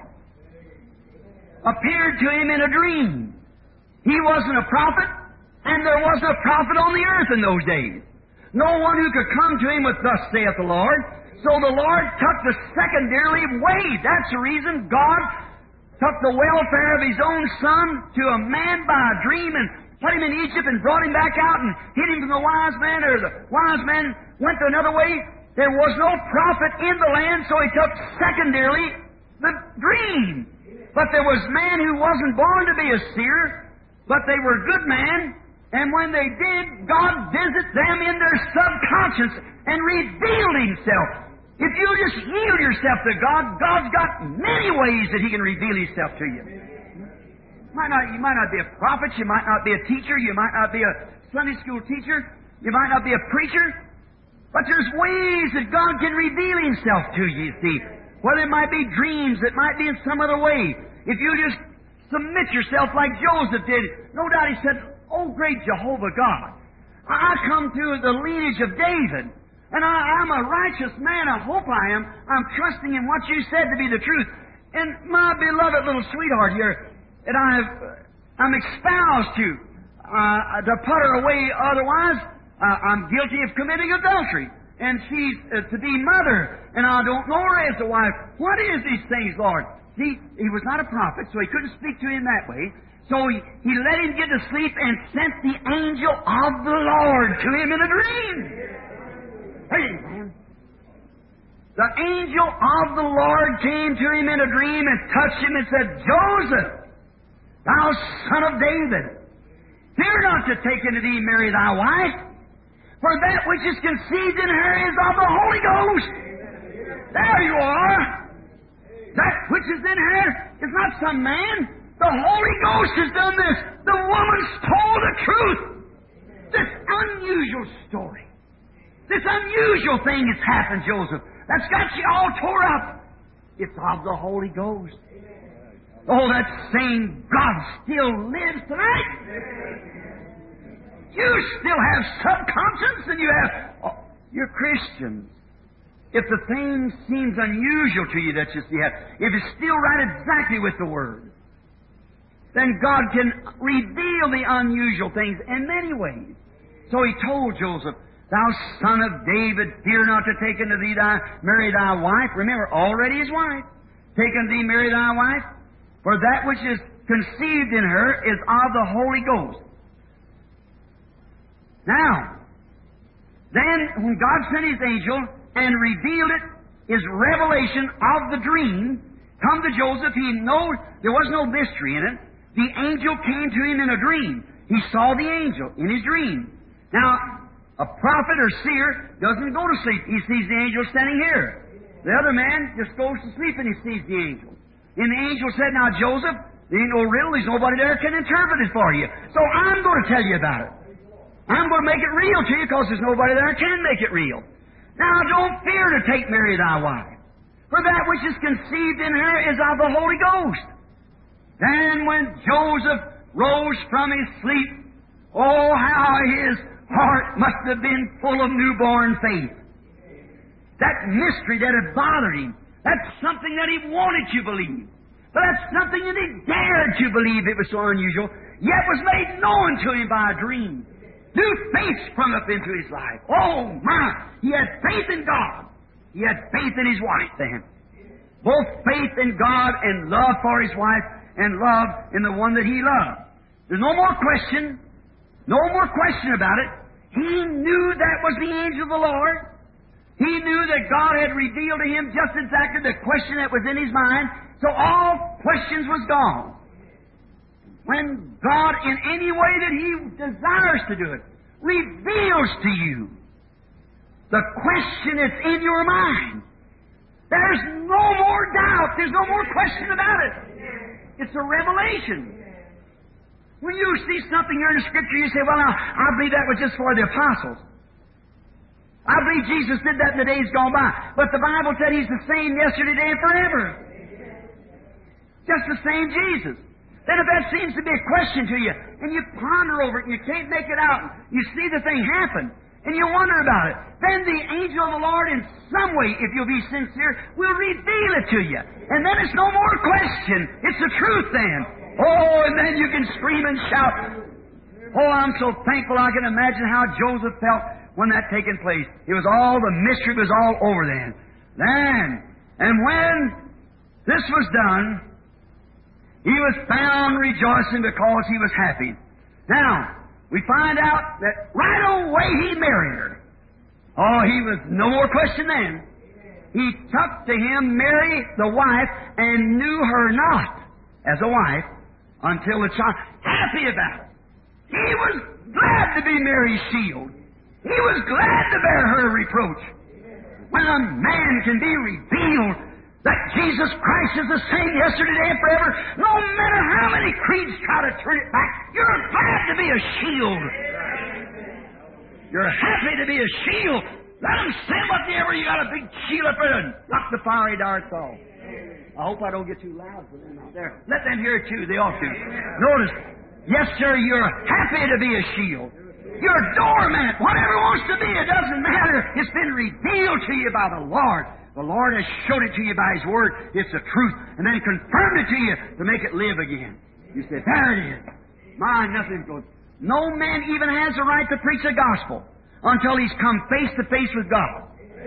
appeared to him in a dream. He wasn't a prophet, and there wasn't a prophet on the earth in those days. No one who could come to him with thus saith the Lord. So the Lord took the secondarily way. That's the reason God took the welfare of His own Son to a man by a dream and put him in Egypt and brought him back out and hid him from the wise man, or the wise man went the another way. There was no prophet in the land, so he took secondarily the dream. But there was man who wasn't born to be a seer, but they were good men, and when they did, God visited them in their subconscious and revealed Himself. If you just yield yourself to God, God's got many ways that He can reveal Himself to you. Might not, you might not be a prophet, you might not be a teacher, you might not be a Sunday school teacher, you might not be a preacher, but there's ways that God can reveal Himself to you, you see. Whether it might be dreams, it might be in some other way. If you just submit yourself like Joseph did, no doubt he said, Oh, great Jehovah God, I come through the lineage of David, and I, I'm a righteous man, I hope I am. I'm trusting in what you said to be the truth. And my beloved little sweetheart here, that I have, I'm espoused to, uh, to put her away, otherwise uh, I'm guilty of committing adultery. And she's uh, to be mother, and I don't know her as a wife. What is these things, Lord? See, he was not a prophet, so he couldn't speak to him that way. So he, he let him get to sleep and sent the angel of the Lord to him in a dream. Hey, man. The angel of the Lord came to him in a dream and touched him and said, Joseph, thou son of David, fear not to take unto thee Mary thy wife, for that which is conceived in her is of the Holy Ghost. There you are. That which is in her is not some man. The Holy Ghost has done this. The woman's told the truth. This unusual story. This unusual thing has happened, Joseph. That's got you all tore up. It's of the Holy Ghost. Oh, that same God still lives tonight. You still have subconscience, and you have... Oh, you're Christians. If the thing seems unusual to you that you see, if it's still right exactly with the Word, then God can reveal the unusual things in many ways. So He told Joseph, Thou son of David, fear not to take unto thee thy, Mary thy wife. Remember, already his wife. Take unto thee Mary thy wife, for that which is conceived in her is of the Holy Ghost. Now, Then, when God sent His angel and revealed it, His revelation of the dream, come to Joseph, he knows there was no mystery in it. The angel came to him in a dream. He saw the angel in his dream. Now, a prophet or seer doesn't go to sleep. He sees the angel standing here. The other man just goes to sleep and he sees the angel. And the angel said, now, Joseph, there ain't no riddle. There's nobody there can interpret it for you. So I'm going to tell you about it. I'm going to make it real to you because there's nobody there can make it real. Now, don't fear to take Mary thy wife, for that which is conceived in her is of the Holy Ghost. Then when Joseph rose from his sleep, oh, how his heart must have been full of newborn faith. That mystery that had bothered him, that's something that he wanted to believe. But that's something that he dared to believe. It was so unusual, yet was made known to him by a dream. New faith sprung up into his life. Oh, my! He had faith in God. He had faith in his wife then. Both faith in God and love for his wife and love in the one that he loved. There's no more question. No more question about it. He knew that was the angel of the Lord. He knew that God had revealed to him just exactly the question that was in his mind. So all questions was gone. When God, in any way that He desires to do it, reveals to you the question that's in your mind, there's no more doubt. There's no more question about it. It's a revelation. When you see something here in the Scripture, you say, well, now, I believe that was just for the apostles. I believe Jesus did that in the days gone by. But the Bible said He's the same yesterday, today, and forever. Just the same Jesus. Then if that seems to be a question to you, and you ponder over it, and you can't make it out, you see the thing happen, and you wonder about it, then the angel of the Lord, in some way, if you'll be sincere, will reveal it to you. And then it's no more question. It's the truth then. Oh, and then you can scream and shout. Oh, I'm so thankful I can imagine how Joseph felt when that taken place. It was all, the mystery was all over then. Then, and when this was done, he was found rejoicing because he was happy. Now, we find out that right away he married her. Oh, he was no more question then. He took to him Mary, the wife, and knew her not as a wife until the child. Happy about it. He was glad to be Mary's shield. He was glad to bear her reproach. When a man can be revealed that Jesus Christ is the same yesterday, today, and forever, no matter how many creeds try to turn it back, you're glad to be a shield. You're happy to be a shield. Let them say whatever. You got a big shield up there and knock the fiery darts off. I hope I don't get too loud for them out there. Let them hear it too. They ought to. Notice, yes, sir, you're happy to be a shield. You're a doormat. Whatever it wants to be, it doesn't matter. It's been revealed to you by the Lord. The Lord has showed it to you by His Word. It's the truth. And then He confirmed it to you to make it live again. You say, there it is. My, nothing goes. No man even has the right to preach the gospel until he's come face to face with God.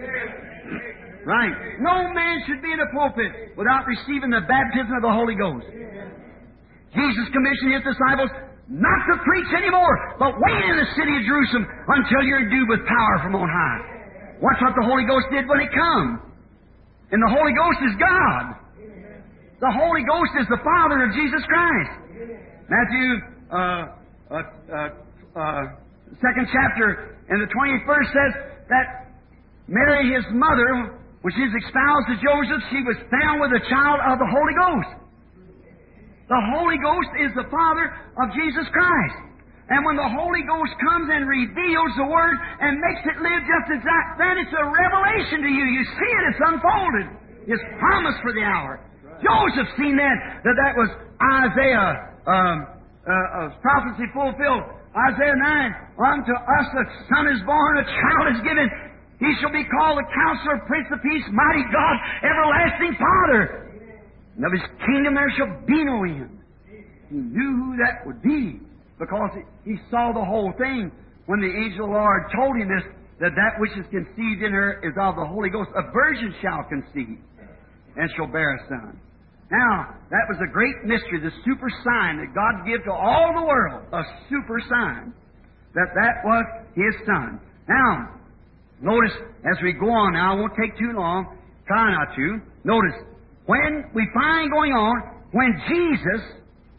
Right. No man should be in a pulpit without receiving the baptism of the Holy Ghost. Jesus commissioned His disciples not to preach anymore, but wait in the city of Jerusalem until you're endued with power from on high. Watch what the Holy Ghost did when it come. And the Holy Ghost is God. The Holy Ghost is the Father of Jesus Christ. Matthew, uh, uh, uh, uh, second chapter, and the twentieth verse says that Mary, His mother, when she was espoused to Joseph, she was found with a child of the Holy Ghost. The Holy Ghost is the Father of Jesus Christ. And when the Holy Ghost comes and reveals the Word and makes it live just as that, then it's a revelation to you. You see it, it's unfolded. It's promised for the hour. Joseph seen that, that that was Isaiah, um, uh, uh, prophecy fulfilled. Isaiah nine, unto us a son is born, a child is given. He shall be called the Counselor, Prince of Peace, Mighty God, Everlasting Father. And of His kingdom there shall be no end. He knew who that would be, because he saw the whole thing when the angel of the Lord told him this, that that which is conceived in her is of the Holy Ghost. A virgin shall conceive and shall bear a son. Now, that was a great mystery, the super sign that God gave to all the world, a super sign, that that was His Son. Now, Notice, as we go on now, I won't take too long, try not to. Notice, when we find going on, when Jesus,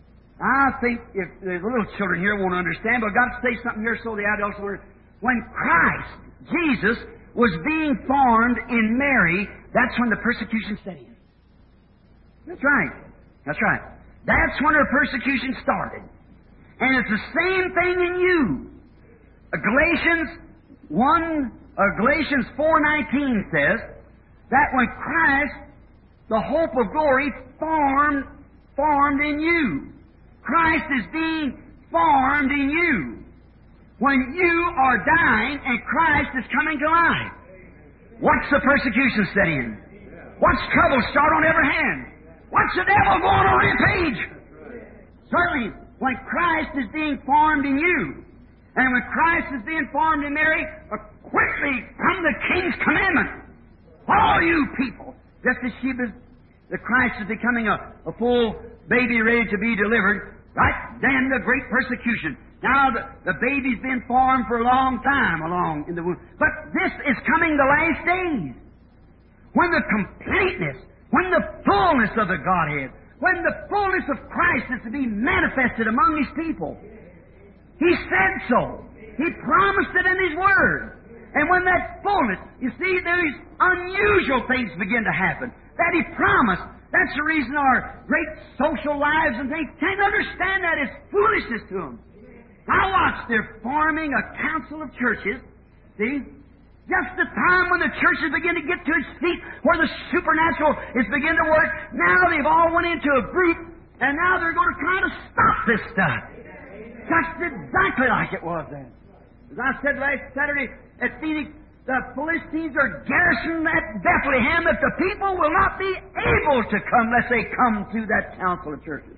I think if the little children here won't understand, but I've got to say something here so the adults will understand. When Christ, Jesus, was being formed in Mary, that's when the persecution set in. That's right. That's right. That's when her persecution started. And it's the same thing in you. Uh, Galatians one, uh, Galatians four nineteen says that when Christ, the hope of glory, formed formed in you. Christ is being formed in you. When you are dying and Christ is coming to life, what's the persecution set in? What's trouble start on every hand? What's the devil going on rampage? Certainly, when Christ is being formed in you, and when Christ is being formed in Mary, quickly come the King's commandment. All you people, just as she was, the Christ is becoming a, a full baby ready to be delivered, right then the great persecution. Now the, the baby's been formed for a long time along in the womb. But this is coming the last days. When the completeness, when the fullness of the Godhead, when the fullness of Christ is to be manifested among His people. He said so. He promised it in His Word. And when that fullness, you see, these unusual things begin to happen that He promised. That's the reason our great social lives and things can't understand that. It's foolishness to them. Now watch, they're forming a council of churches. See? Just the time when the churches begin to get to its feet, where the supernatural is beginning to work, now they've all went into a group, and now they're going to try to stop this stuff. Just exactly like it was then. As I said last Saturday at Phoenix, the Philistines are garrisoning at Bethlehem that the people will not be able to come unless they come to that council of churches.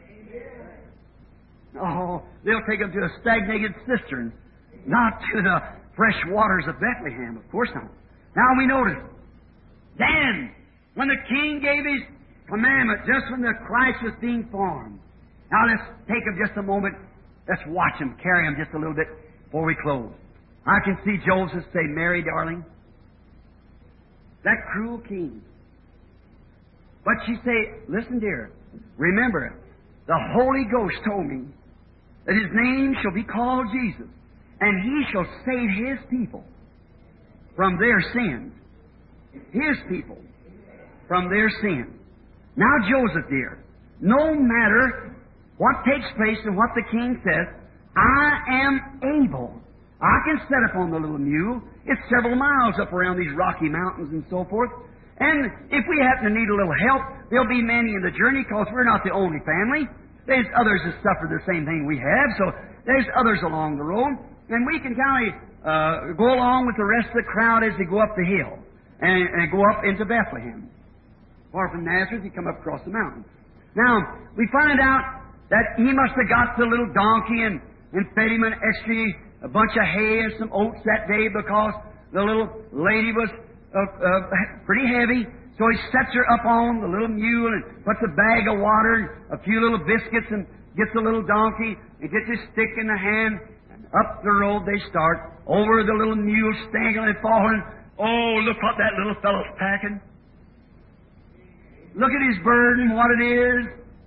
Oh, they'll take them to a stagnated cistern, not to the fresh waters of Bethlehem. Of course not. Now we notice, then, when the King gave His commandment, just when the Christ was being formed. Now let's take Him just a moment. Let's watch Him, carry Him just a little bit before we close. I can see Joseph say, Mary, darling, that cruel king. But she say, listen, dear, remember, the Holy Ghost told me that His name shall be called Jesus, and He shall save His people from their sins. His people from their sins. Now, Joseph, dear, no matter what takes place and what the king says, I am able. I can set up on the little mule. It's several miles up around these Rocky Mountains and so forth. And if we happen to need a little help, there'll be many in the journey, because we're not the only family. There's others that suffer the same thing we have, so there's others along the road. And we can kind of uh, go along with the rest of the crowd as they go up the hill and, and go up into Bethlehem. Far from Nazareth, you come up across the mountain. Now, we find out that he must have got the little donkey and, and fed him an extra a bunch of hay and some oats that day, because the little lady was uh, uh, pretty heavy. So he sets her up on the little mule and puts a bag of water and a few little biscuits, and gets the little donkey and gets his stick in the hand. And up the road they start, over the little mule, staggering and falling. Oh, look what that little fellow's packing. Look at his burden, what it is.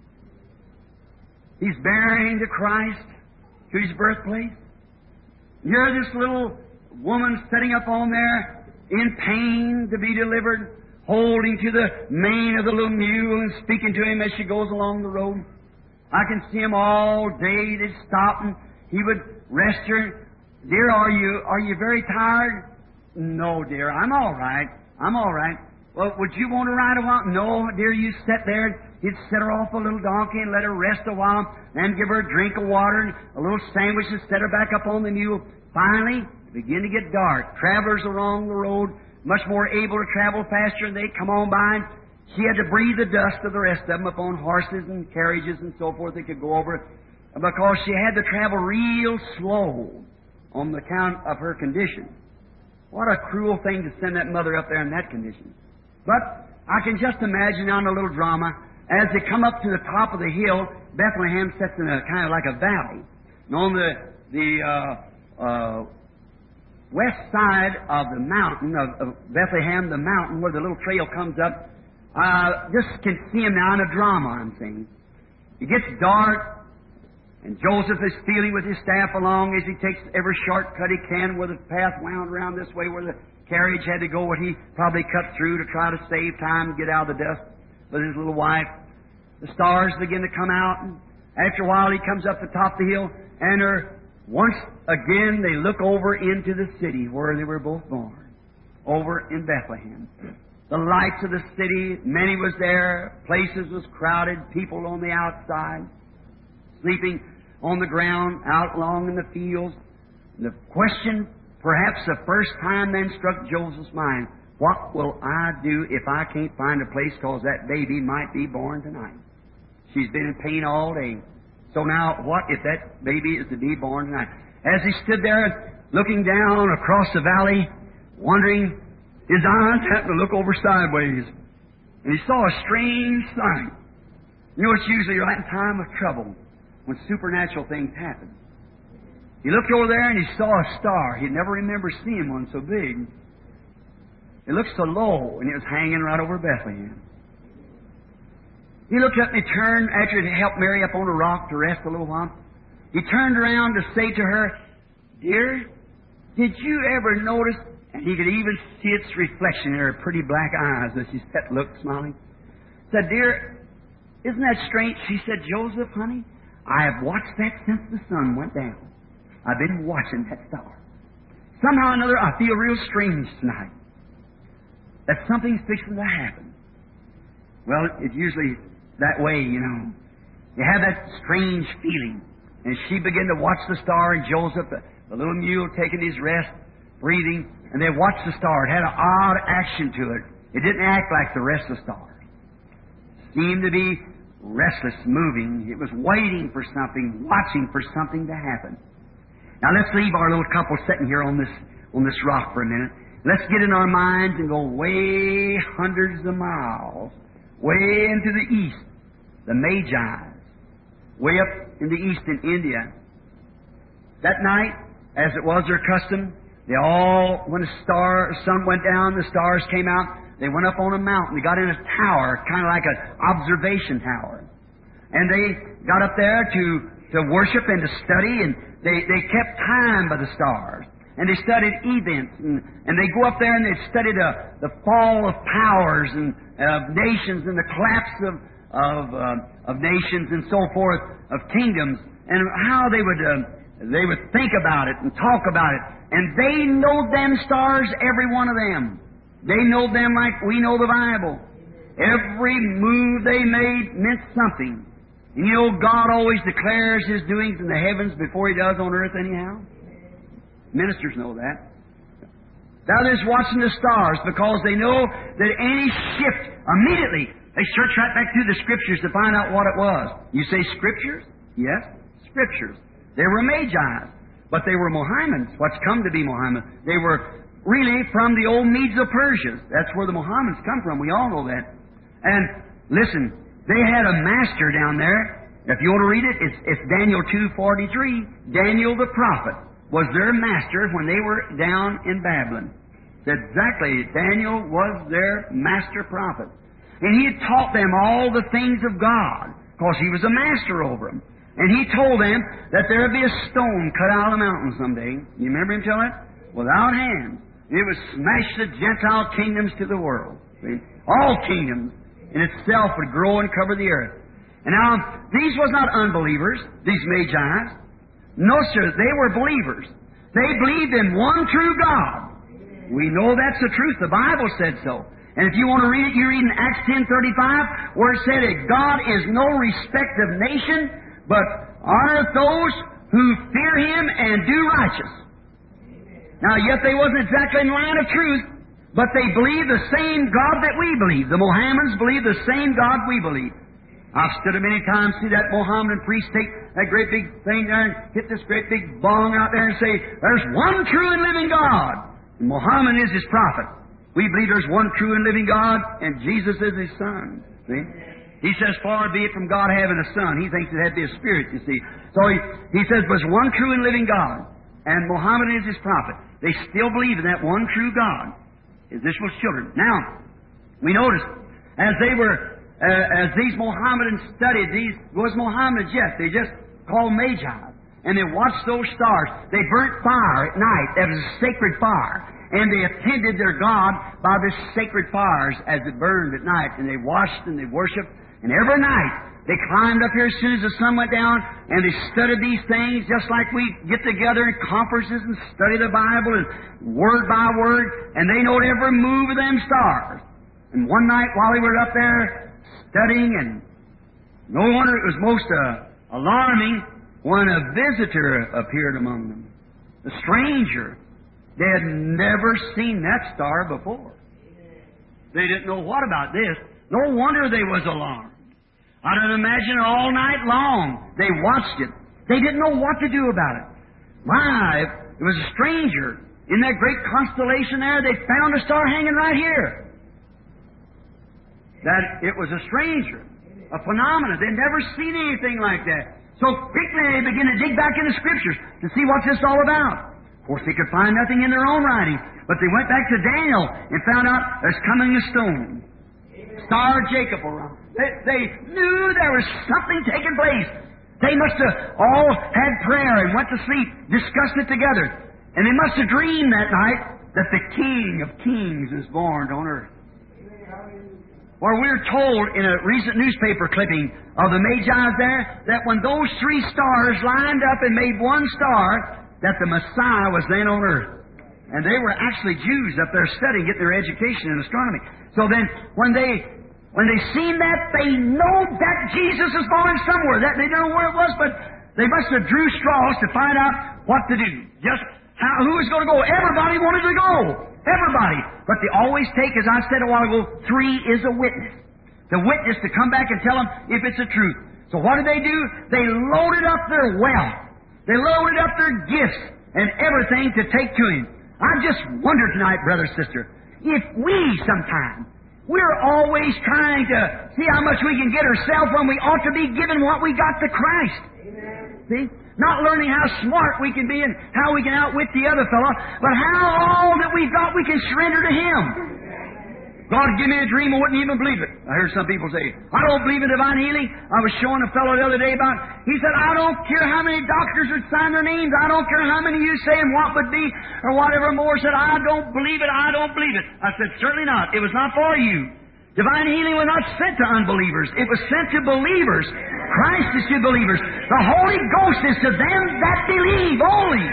He's bearing to Christ, to His birthplace. Here's this little woman sitting up on there in pain to be delivered, holding to the mane of the little mule and speaking to him as she goes along the road. I can see him all day. They'd stop and he would rest her. Dear, are you are you very tired? No, dear, I'm all right. I'm all right. Well, would you want to ride a while? No, dear, you sit there. He'd set her off a little donkey and let her rest a while, then give her a drink of water and a little sandwich and set her back up on the mule. Finally, it began to get dark. Travelers along the road, much more able to travel faster, and they'd come on by. And she had to breathe the dust of the rest of them upon horses and carriages and so forth. They could go over it, because she had to travel real slow on the account of her condition. What a cruel thing to send that mother up there in that condition. But I can just imagine on a little drama, as they come up to the top of the hill, Bethlehem sits in a kind of like a valley. And on the the uh, uh, west side of the mountain of, of Bethlehem, the mountain where the little trail comes up. Uh, just can see him now in a drama, I'm saying. It gets dark, and Joseph is feeling with his staff along as he takes every shortcut he can where the path wound around this way, where the carriage had to go, what he probably cut through to try to save time and get out of the dust with his little wife. The stars begin to come out, and after a while he comes up the top of the hill, and er, once again they look over into the city where they were both born, over in Bethlehem. The lights of the city, many was there, places was crowded, people on the outside, sleeping on the ground, out along in the fields. The question, perhaps the first time then struck Joseph's mind, what will I do if I can't find a place, because that baby might be born tonight? She's been in pain all day. So now, what if that baby is to be born tonight? As he stood there looking down across the valley, wondering, his eyes happened to look over sideways, and he saw a strange sight. You know, it's usually right in time of trouble when supernatural things happen. He looked over there and he saw a star. He'd never remembered seeing one so big. It looked so low, and it was hanging right over Bethlehem. He looked up and he turned, after he helped Mary up on a rock to rest a little while. He turned around to say to her, "Dear, did you ever notice?" And he could even see its reflection in her pretty black eyes as she sat, looked, smiling. Said, "Dear, isn't that strange?" She said, "Joseph, honey, I have watched that since the sun went down. I've been watching that star. Somehow or another, I feel real strange tonight. That something's fixing to happen." Well, it's usually that way, you know. You have that strange feeling. And she began to watch the star, and Joseph, the, the little mule, taking his rest, breathing, and they watched the star. It had an odd action to it. It didn't act like the rest of the stars. It seemed to be restless, moving. It was waiting for something, watching for something to happen. Now let's leave our little couple sitting here on this on this rock for a minute. Let's get in our minds and go way hundreds of miles, way into the east, the Magi, way up in the east in India. That night, as it was their custom, they all, when the star, sun went down, the stars came out, they went up on a mountain. They got in a tower, kind of like an observation tower. And they got up there to, to worship and to study, and they, they kept time by the stars. And they studied events, and, and they go up there and they study the, the fall of powers and of nations and the collapse of of, uh, of nations and so forth, of kingdoms, and how they would uh, they would think about it and talk about it. And they know them stars, every one of them. They know them like we know the Bible. Every move they made meant something. And you know, God always declares His doings in the heavens before He does on earth anyhow. Ministers know that. They're just watching the stars because they know that any shift, immediately, they search right back through the Scriptures to find out what it was. You say Scriptures? Yes, Scriptures. They were Magi, but they were Mohammedans, what's come to be Mohammed. They were really from the old Medes of Persia. That's where the Mohammedans come from. We all know that. And listen, they had a master down there. If you want to read it, it's, it's Daniel two forty-three. Daniel the prophet was their master when they were down in Babylon. Exactly, Daniel was their master prophet. And he had taught them all the things of God, because he was a master over them. And he told them that there would be a stone cut out of the mountain someday. You remember him telling it? Without hands. It would smash the Gentile kingdoms to the world. See? All kingdoms in itself would grow and cover the earth. And now, these was not unbelievers, these Magi. No, sir, they were believers. They believed in one true God. We know that's the truth. The Bible said so. And if you want to read it, you read in Acts ten thirty-five, where it said that God is no respect of nation, but honoreth those who fear Him and do righteous. Now, yet they wasn't exactly in line of truth, but they believed the same God that we believe. The Mohammedans believe the same God we believe. I've stood many times, see that Mohammedan priest take that great big thing there and hit this great big bong out there and say, "There's one true and living God." And Muhammad is His prophet. We believe there's one true and living God, and Jesus is His Son. See? He says, "Far be it from God having a son." He thinks it had to be a spirit, you see. So he, he says, "There's one true and living God." and Muhammad is his prophet. They still believe in that one true God, his Israel's children. Now, we notice, as they were, uh, as these Mohammedans studied, these was Mohammedans, yes, they just called Magi, and they watched those stars. They burnt fire at night. That was a sacred fire. And they attended their God by this sacred fires as it burned at night. And they watched and they worshiped. And every night they climbed up here as soon as the sun went down, and they studied these things just like we get together in conferences and study the Bible and word by word. And they knowed every move of them stars. And one night while they were up there studying, and no wonder it was most uh, alarming when a visitor appeared among them, a stranger. They had never seen that star before. They didn't know what about this. No wonder they was alarmed. I don't imagine all night long they watched it. They didn't know what to do about it. My, it was a stranger. In that great constellation there, they found a star hanging right here. That it was a stranger, a phenomenon. They'd never seen anything like that. So quickly they began to dig back in the Scriptures to see what's this all about. Of course, they could find nothing in their own writing, but they went back to Daniel and found out there's coming a stone. Star of Jacob around. They, they knew there was something taking place. They must have all had prayer and went to sleep, discussed it together. And they must have dreamed that night that the King of Kings is born on earth. Or we're told in a recent newspaper clipping of the Magi there that when those three stars lined up and made one star, that the Messiah was then on earth. And they were actually Jews up there studying, getting their education in astronomy. So then, when they when they seen that, they know that Jesus is born somewhere. That they didn't know where it was, but they must have drew straws to find out what to do. Just how, who was going to go? Everybody wanted to go. Everybody. But they always take, as I said a while ago, three is a witness. The witness to come back and tell them if it's the truth. So what did they do? They loaded up their wealth. They loaded up their gifts and everything to take to Him. I just wonder tonight, brother, sister, if we sometime, we're always trying to see how much we can get ourselves when we ought to be giving what we got to Christ. Amen. See? Not learning how smart we can be and how we can outwit the other fellow, but how all that we've got we can surrender to Him. God give me a dream, I wouldn't even believe it. I heard some people say, I don't believe in divine healing. I was showing a fellow the other day about, he said, I don't care how many doctors would sign their names. I don't care how many you say and what would be or whatever more. Said, I don't believe it. I don't believe it. I said, certainly not. It was not for you. Divine healing was not sent to unbelievers. It was sent to believers. Christ is to believers. The Holy Ghost is to them that believe only.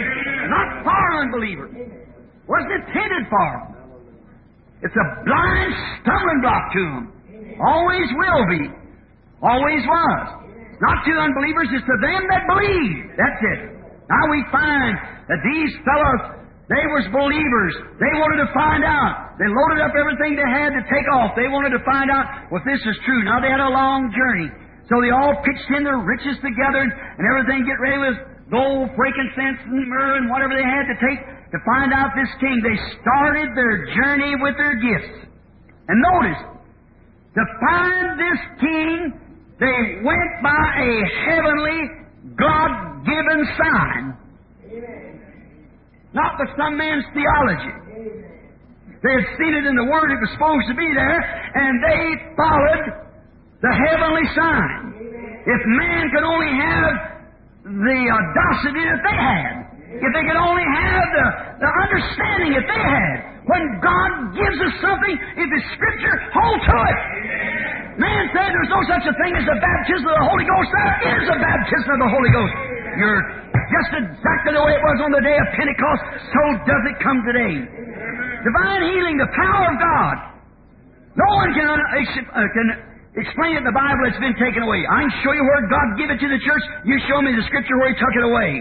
Not for unbelievers. Wasn't intended for them. It's a blind stumbling block to them. Always will be. Always was. Not to unbelievers, it's to them that believe. That's it. Now we find that these fellows, they was believers. They wanted to find out. They loaded up everything they had to take off. They wanted to find out if this is true. Now they had a long journey. So they all pitched in their riches together and everything, get ready with gold, frankincense, and myrrh, and whatever they had to take to find out this king. They started their journey with their gifts. And notice, to find this king, they went by a heavenly, God-given sign. Amen. Not by some man's theology. Amen. They had seen it in the Word, it was supposed to be there, and they followed the heavenly sign. Amen. If man could only have the audacity that they had, if they could only have the, the understanding that they had, when God gives us something, if it's Scripture, hold to it. Man said there's no such a thing as a baptism of the Holy Ghost. There is a baptism of the Holy Ghost. You're just exactly the way it was on the day of Pentecost, so does it come today. Divine healing, the power of God. No one can, uh, can explain it in the Bible. It's been taken away. I can show you where God gave it to the church. You show me the Scripture where He took it away.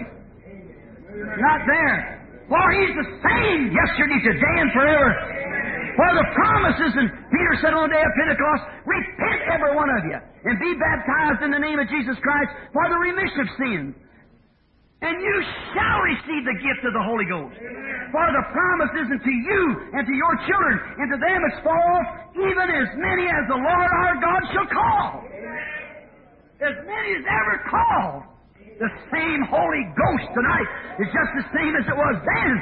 Not there. For He's the same yesterday, today, and forever. For the promises, and Peter said on the day of Pentecost, repent every one of you, and be baptized in the name of Jesus Christ for the remission of sins. And you shall receive the gift of the Holy Ghost. For the promise isn't to you and to your children, and to them it's for all, even as many as the Lord our God shall call. As many as ever called. The same Holy Ghost tonight is just the same as it was then.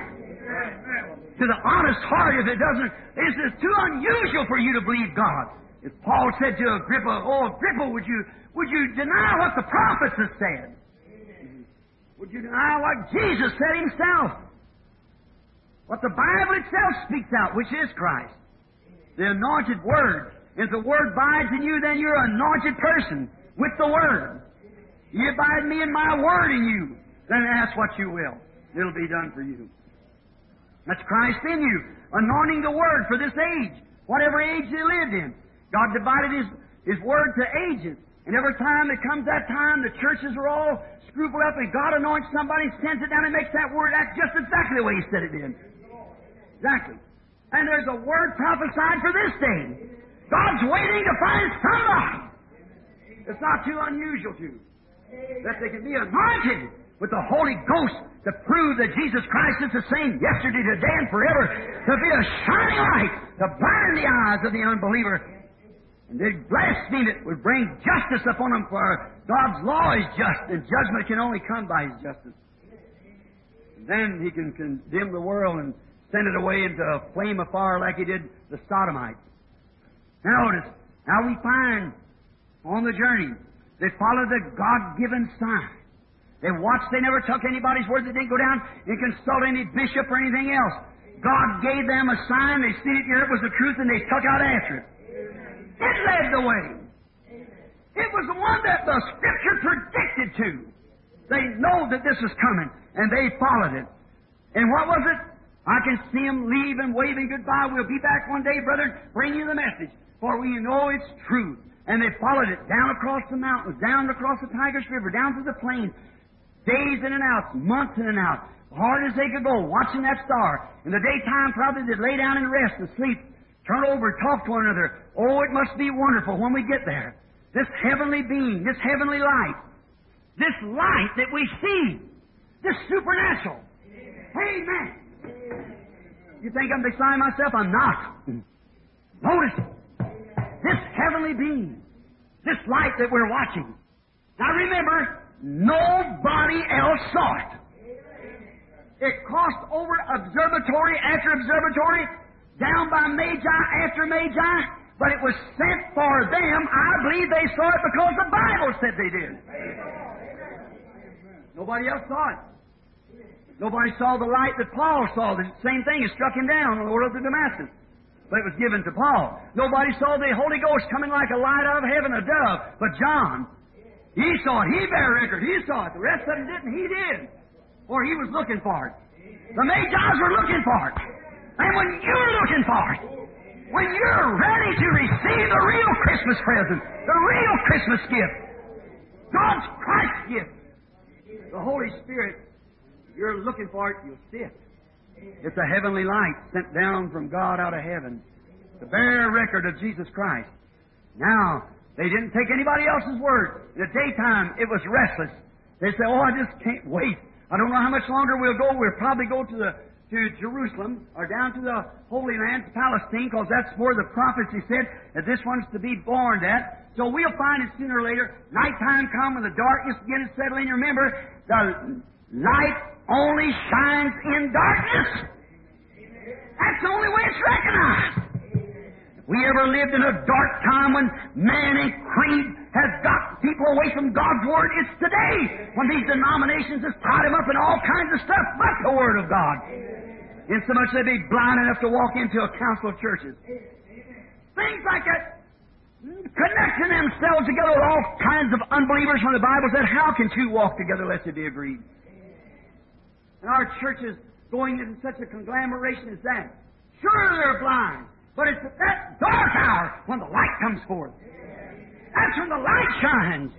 To the honest heart, if it doesn't, it's just too unusual for you to believe God. As Paul said to Agrippa, "Oh, Agrippa, would you would you deny what the prophets have said? Would you deny what Jesus said Himself? What the Bible itself speaks out, which is Christ, the anointed Word. If the Word abides in you, then you're an anointed person with the Word. You abide in me and my Word in you. Then ask what you will. It'll be done for you." That's Christ in you, anointing the Word for this age, whatever age they lived in. God divided His, His Word to ages. And every time it comes that time, the churches are all scrupled up, and God anoints somebody, sends it down, and makes that Word act just exactly the way He said it did. Exactly. And there's a Word prophesied for this day. God's waiting to find somebody. It's not too unusual to that they can be anointed with the Holy Ghost to prove that Jesus Christ is the same yesterday, today, and forever, to be a shining light, to blind the eyes of the unbeliever. And they blaspheme it would bring justice upon them, for God's law is just, and judgment can only come by His justice. And then He can condemn the world and send it away into a flame of fire like He did the Sodomites. Now notice, how we find on the journey, they followed the God-given sign. They watched, they never took anybody's word. They didn't go down and consult any bishop or anything else. God gave them a sign. They seen it here. It was the truth, and they took out after it. It led the way. It was the one that the Scripture predicted to. They know that this is coming, and they followed it. And what was it? I can see them leave and waving goodbye. We'll be back one day, brother, bring you the message. For we know it's true. And they followed it down across the mountains, down across the Tigris River, down through the plains. Days in and out, months in and out, hard as they could go, watching that star. In the daytime, probably they'd lay down and rest and sleep, turn over, talk to one another. Oh, it must be wonderful when we get there. This heavenly being, this heavenly light, this light that we see, this supernatural. Amen. You think I'm beside myself? I'm not. Notice this heavenly being, this light that we're watching. Now remember, nobody else saw it. It crossed over observatory after observatory, down by Magi after Magi, but it was sent for them. I believe they saw it because the Bible said they did. Nobody else saw it. Nobody saw the light that Paul saw. The same thing, it struck him down on the road to Damascus. But it was given to Paul. Nobody saw the Holy Ghost coming like a light out of heaven, a dove, but John. He saw it. He bare record. He saw it. The rest of them didn't. He did. Or he was looking for it. The Magi's were looking for it. And when you're looking for it, when you're ready to receive the real Christmas present, the real Christmas gift, God's Christ gift, the Holy Spirit, you're looking for it, you'll see it. It's a heavenly light sent down from God out of heaven to bear record of Jesus Christ. Now, they didn't take anybody else's word. In the daytime, it was restless. They say, "Oh, I just can't wait. I don't know how much longer we'll go. We'll probably go to the to Jerusalem or down to the Holy Land, Palestine, because that's where the prophecy said that this one's to be born at. So we'll find it sooner or later. Nighttime come when the darkness begins to settle in. Remember, the light only shines in darkness. That's the only way it's recognized. We ever lived in a dark time when man and creed has got people away from God's Word? It's today when these denominations have tied them up in all kinds of stuff but the Word of God. Insomuch they'd be blind enough to walk into a council of churches. Things like that, connecting themselves together with all kinds of unbelievers when the Bible said, how can two walk together lest they be agreed? And our churches going into such a conglomeration as that. Sure, they're blind. But it's at that dark hour when the light comes forth. That's when the light shines.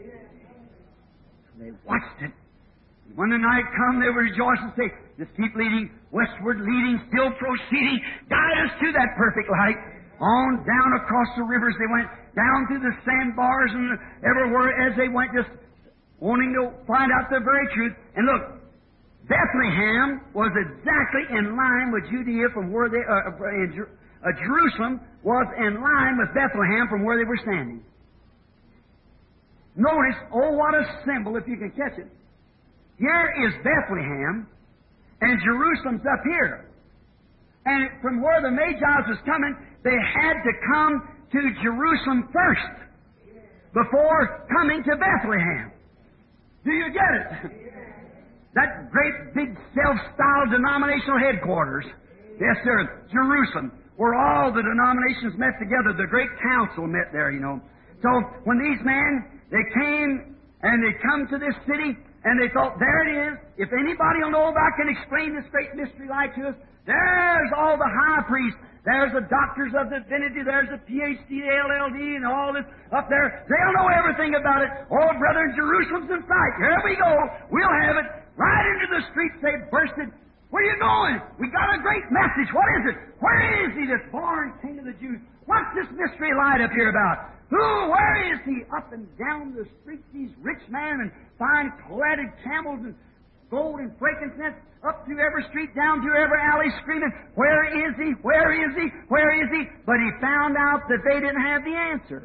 They watched it. When the night come, they would rejoice and say, just keep leading, westward leading, still proceeding. Guide us to that perfect light. On down across the rivers they went, down through the sandbars and everywhere as they went, just wanting to find out the very truth. And look, Bethlehem was exactly in line with Judea from where they, uh, in Jer- uh, Jerusalem was in line with Bethlehem from where they were standing. Notice, oh, what a symbol, if you can catch it. here is Bethlehem, and Jerusalem's up here. And from where the Magi was coming, they had to come to Jerusalem first before coming to Bethlehem. Do you get it? That great big self-styled denominational headquarters. Yes, sir, Jerusalem, where all the denominations met together. The great council met there, you know. So when these men, they came and they come to this city, and they thought, there it is. If anybody will know about can explain this great mystery light to us, there's all the high priests. There's the doctors of divinity. There's the P H D, L L D, and all this up there. They'll know everything about it. Oh, brother, Jerusalem's in sight. Here we go. We'll have it. Right into the streets they bursted. Where are you going? We got a great message. What is it? Where is he, this born King of the Jews? What's this mystery light up here about? Who? Where is he? Up and down the streets, these rich men and fine cladded camels and gold and frankincense, up through every street, down through every alley, screaming, where is he? Where is he? Where is he? But he found out that they didn't have the answer.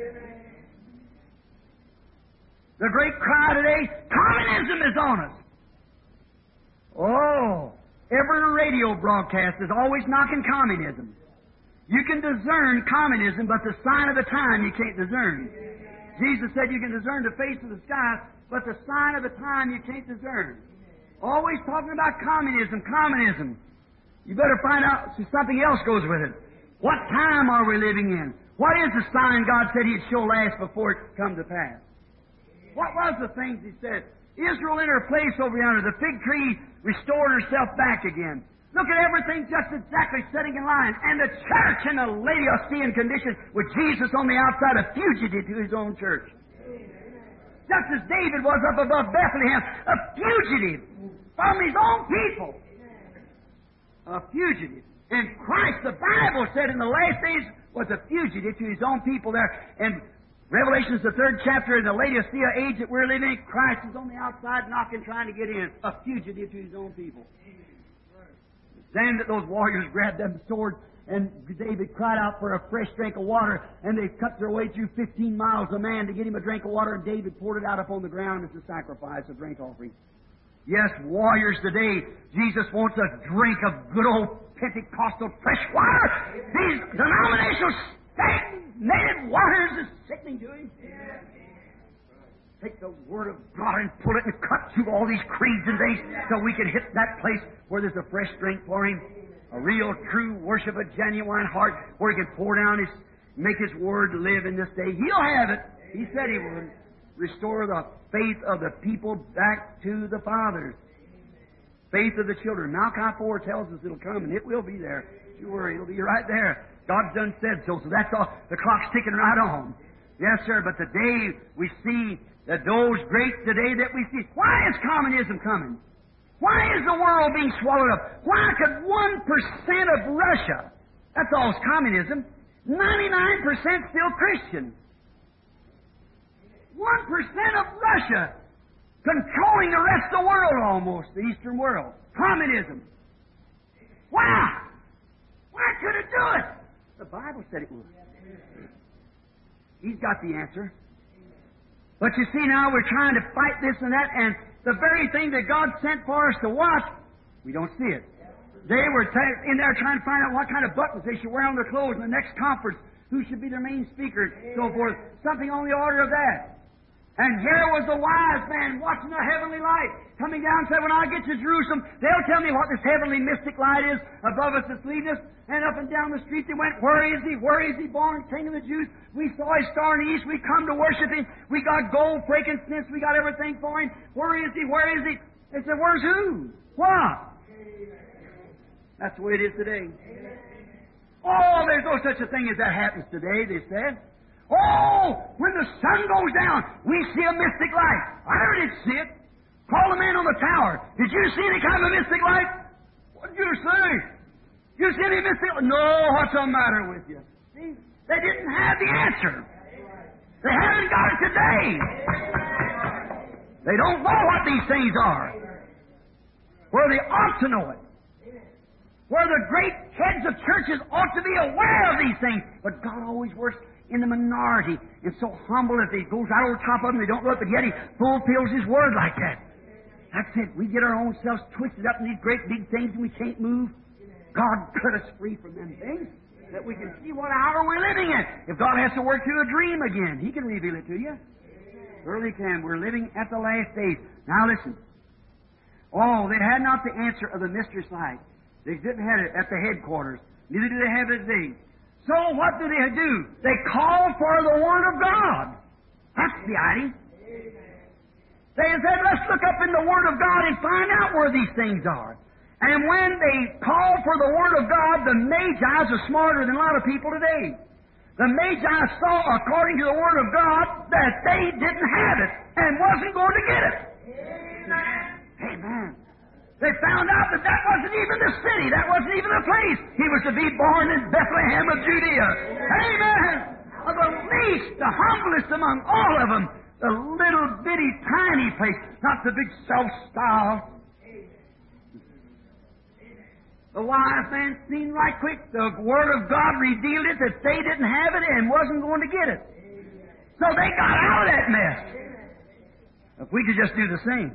The great cry today, communism is on us. Oh, every radio broadcast is always knocking communism. You can discern communism, but the sign of the time you can't discern. Jesus said you can discern the face of the sky, but the sign of the time you can't discern. Always talking about communism, communism. You better find out so something else goes with it. What time are we living in? What is the sign God said He'd show last before it come to pass? What was the things He said? Israel in her place over yonder. The fig tree restored herself back again. Look at everything just exactly setting in line. And the church in a Laodicean condition with Jesus on the outside, a fugitive to His own church. Just as David was up above Bethlehem, a fugitive from his own people. A fugitive. And Christ, the Bible said in the last days, was a fugitive to His own people there. And Revelation's the third chapter in the Laodicea age that we're living in. Christ is on the outside knocking, trying to get in. A fugitive to His own people. Then that those warriors grabbed them swords, and David cried out for a fresh drink of water, and they cut their way through fifteen miles a man to get him a drink of water, and David poured it out upon the ground as a sacrifice, a drink offering. Yes, warriors today, Jesus wants a drink of good old Pentecostal fresh water. These denominational stagnated waters is sickening to Him. Take the Word of God and pull it and cut through all these creeds and things so we can hit that place where there's a fresh drink for Him. A real, true worship, a genuine heart where He can pour down His, make His Word live in this day. He'll have it. He said He would. Restore the faith of the people back to the fathers. Faith of the children. Malachi four tells us it'll come, and it will be there. Don't you worry, it'll be right there. God's done said so, so that's all. The clock's ticking right on. Yes, sir, but today we see that those great today that we see. Why is communism coming? Why is the world being swallowed up? Why could one percent of Russia, that's all is communism, ninety-nine percent still Christian. one percent of Russia controlling the rest of the world almost, the Eastern world. Communism. Why? Why could it do it? The Bible said it would. He's got the answer. But you see now we're trying to fight this and that, and the very thing that God sent for us to watch, we don't see it. They were t- in there trying to find out what kind of buttons they should wear on their clothes in the next conference, who should be their main speaker, and so forth. Something on the order of that. And here was the wise man watching the heavenly light coming down and said, when I get to Jerusalem, they'll tell me what this heavenly mystic light is above us that's leading us. And up and down the street they went, where is He? Where is He born, King of the Jews? We saw His star in the east. We come to worship Him. We got gold, frankincense. We got everything for Him. Where is He? Where is He? They said, where's who? What? That's the way it is today. Oh, there's no such a thing as that happens today, they said. Oh, when the sun goes down, we see a mystic light. I did see it. Call the man on the tower. Did you see any kind of a mystic light? What did you say? You see any mystic light? No, what's the matter with you? See, they didn't have the answer. They haven't got it today. They don't know what these things are. Where they ought to know it. Where the great heads of churches ought to be aware of these things. But God always works in the minority, and so humble that He goes out over top of them, they don't look, but yet He fulfills His Word like that. That's it. We get our own selves twisted up in these great big things and we can't move. God cut us free from them things that we can see what hour we're living in. If God has to work through a dream again, He can reveal it to you. Surely can. We're living at the last days. Now listen. Oh, they had not the answer of the mystery sight. They didn't have it at the headquarters. Neither do they have it today. So what do they do? They call for the Word of God. That's the idea. They said, let's look up in the Word of God and find out where these things are. And when they called for the Word of God, the Magi are smarter than a lot of people today. The Magi saw, according to the Word of God, that they didn't have it and wasn't going to get it. Amen. Amen. They found out that that wasn't even the city. That wasn't even the place. He was to be born in Bethlehem of Judea. Amen. Of the least, the humblest among all of them. The little bitty tiny place. Not the big self-style. The wise man seen right quick. The Word of God revealed it that they didn't have it and wasn't going to get it. So they got out of that mess. If we could just do the same.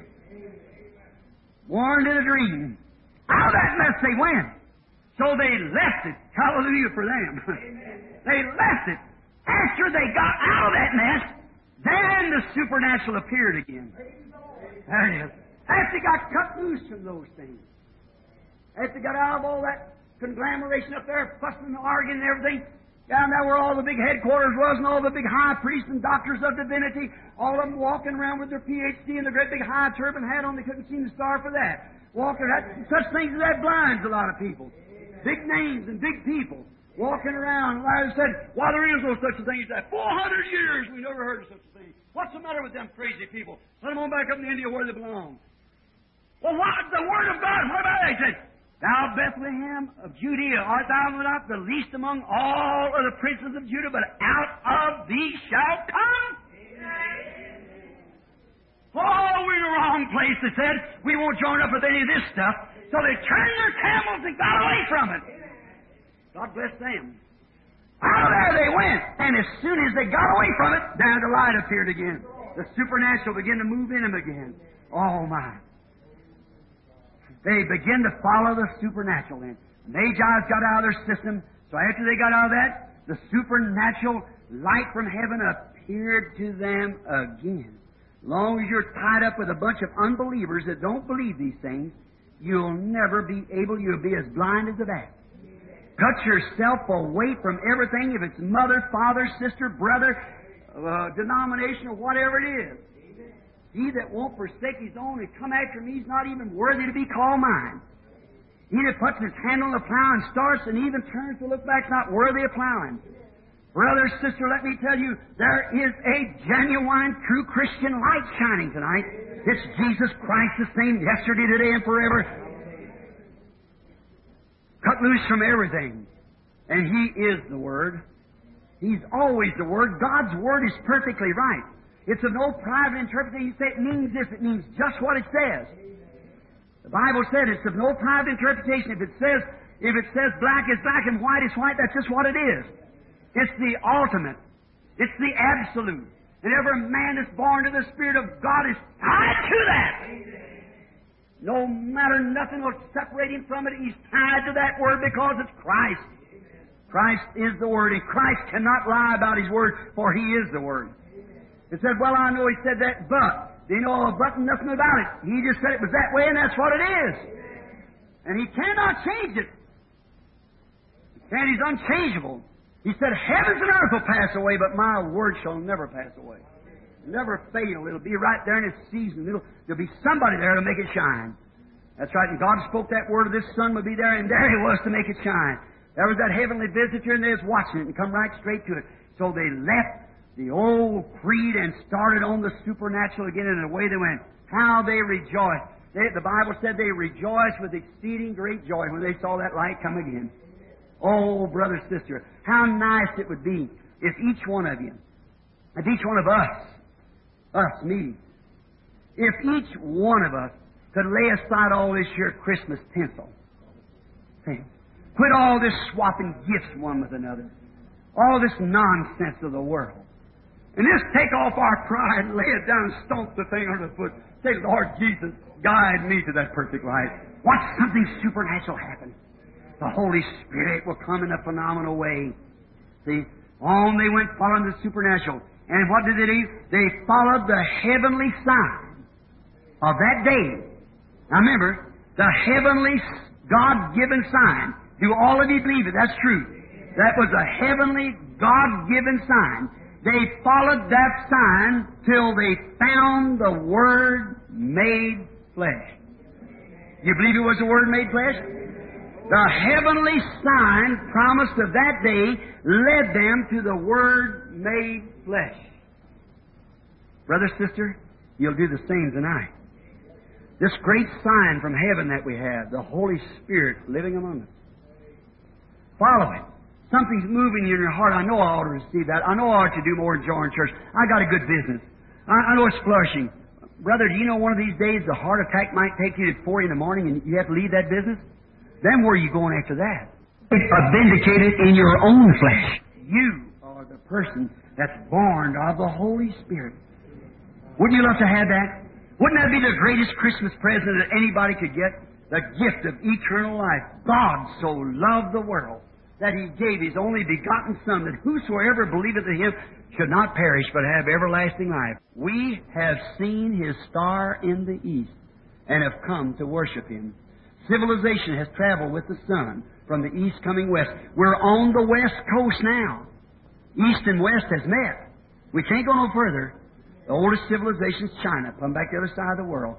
Warned in a dream. Out of that mess they went. So they left it. Hallelujah for them. They left it. After they got out of that mess, then the supernatural appeared again. There it is. After they got cut loose from those things. After they got out of all that conglomeration up there, fussing and arguing and everything, down there where all the big headquarters was and all the big high priests and doctors of divinity, all of them walking around with their P H D and their great big high turban hat on, they couldn't see the star for that. Walking, that, such things as that blinds a lot of people. Big names and big people walking around. And Elijah said, why there is no such a thing as that. four hundred years we never heard of such a thing. What's the matter with them crazy people? Let them on back up in India where they belong. Well, what? The Word of God, what about that? He said, thou Bethlehem of Judea, art thou not the least among all of the princes of Judah, but out of thee shall come? Amen. Oh, we're in the wrong place, they said. We won't join up with any of this stuff. So they turned their camels and got away from it. God bless them. Out of there they went. And as soon as they got away from it, down the light appeared again. The supernatural began to move in them again. Oh, my. They begin to follow the supernatural then. The Magi's got out of their system, so after they got out of that, the supernatural light from heaven appeared to them again. As long as you're tied up with a bunch of unbelievers that don't believe these things, you'll never be able, you'll be as blind as a bat. Cut yourself away from everything, if it's mother, father, sister, brother, uh, denomination, or whatever it is. He that won't forsake his own and come after me is not even worthy to be called mine. He that puts his hand on the plow and starts and even turns to look back, not worthy of plowing. Brother, sister, let me tell you, there is a genuine, true Christian light shining tonight. It's Jesus Christ, the same yesterday, today, and forever. Cut loose from everything. And He is the Word. He's always the Word. God's Word is perfectly right. It's of no private interpretation. You say it means this, it means just what it says. The Bible said it's of no private interpretation. If it says, if it says black is black and white is white, that's just what it is. It's the ultimate. It's the absolute. And every man that's born to the Spirit of God is tied to that. No matter, nothing will separate him from it. He's tied to that Word because it's Christ. Christ is the Word, and Christ cannot lie about His Word, for He is the Word. It said, well, I know He said that, but they know but nothing about it. He just said it was that way, and that's what it is. And He cannot change it. And He's unchangeable. He said, heavens and earth will pass away, but my Word shall never pass away. It'll never fail. It'll be right there in its season. It'll, there'll be somebody there to make it shine. That's right. And God spoke that word of this sun would be there, and there He was to make it shine. There was that heavenly visitor, and they was watching it and come right straight to it. So they left the old creed and started on the supernatural again, and away they went. How they rejoiced. They, the Bible said they rejoiced with exceeding great joy when they saw that light come again. Oh, brother, sister, how nice it would be if each one of you, if each one of us, us, me, if each one of us could lay aside all this here Christmas tinsel. See? Quit all this swapping gifts one with another. All this nonsense of the world. And just take off our pride and lay it down and stomp the thing under the foot. Say, Lord Jesus, guide me to that perfect life. Watch something supernatural happen. The Holy Spirit will come in a phenomenal way. See? On they went following the supernatural. And what did they do? They followed the heavenly sign of that day. Now remember, the heavenly God-given sign. Do all of you believe it? That's true. That was a heavenly God-given sign. They followed that sign till they found the Word made flesh. You believe it was the Word made flesh? The heavenly sign promised of that day led them to the Word made flesh. Brother, sister, you'll do the same tonight. This great sign from heaven that we have, the Holy Spirit living among us. Follow it. Something's moving in your heart. I know I ought to receive that. I know I ought to do more in join church. I got a good business. I, I know it's flourishing. Brother, do you know one of these days the heart attack might take you at four in the morning and you have to leave that business? Then where are you going after that? It's vindicated in your own flesh. You are the person that's born of the Holy Spirit. Wouldn't you love to have that? Wouldn't that be the greatest Christmas present that anybody could get? The gift of eternal life. God so loved the world that He gave His only begotten Son, that whosoever believeth in Him should not perish but have everlasting life. We have seen His star in the east and have come to worship Him. Civilization has traveled with the sun from the east coming west. We're on the west coast now. East and west has met. We can't go no further. The oldest civilization is China, come back the other side of the world.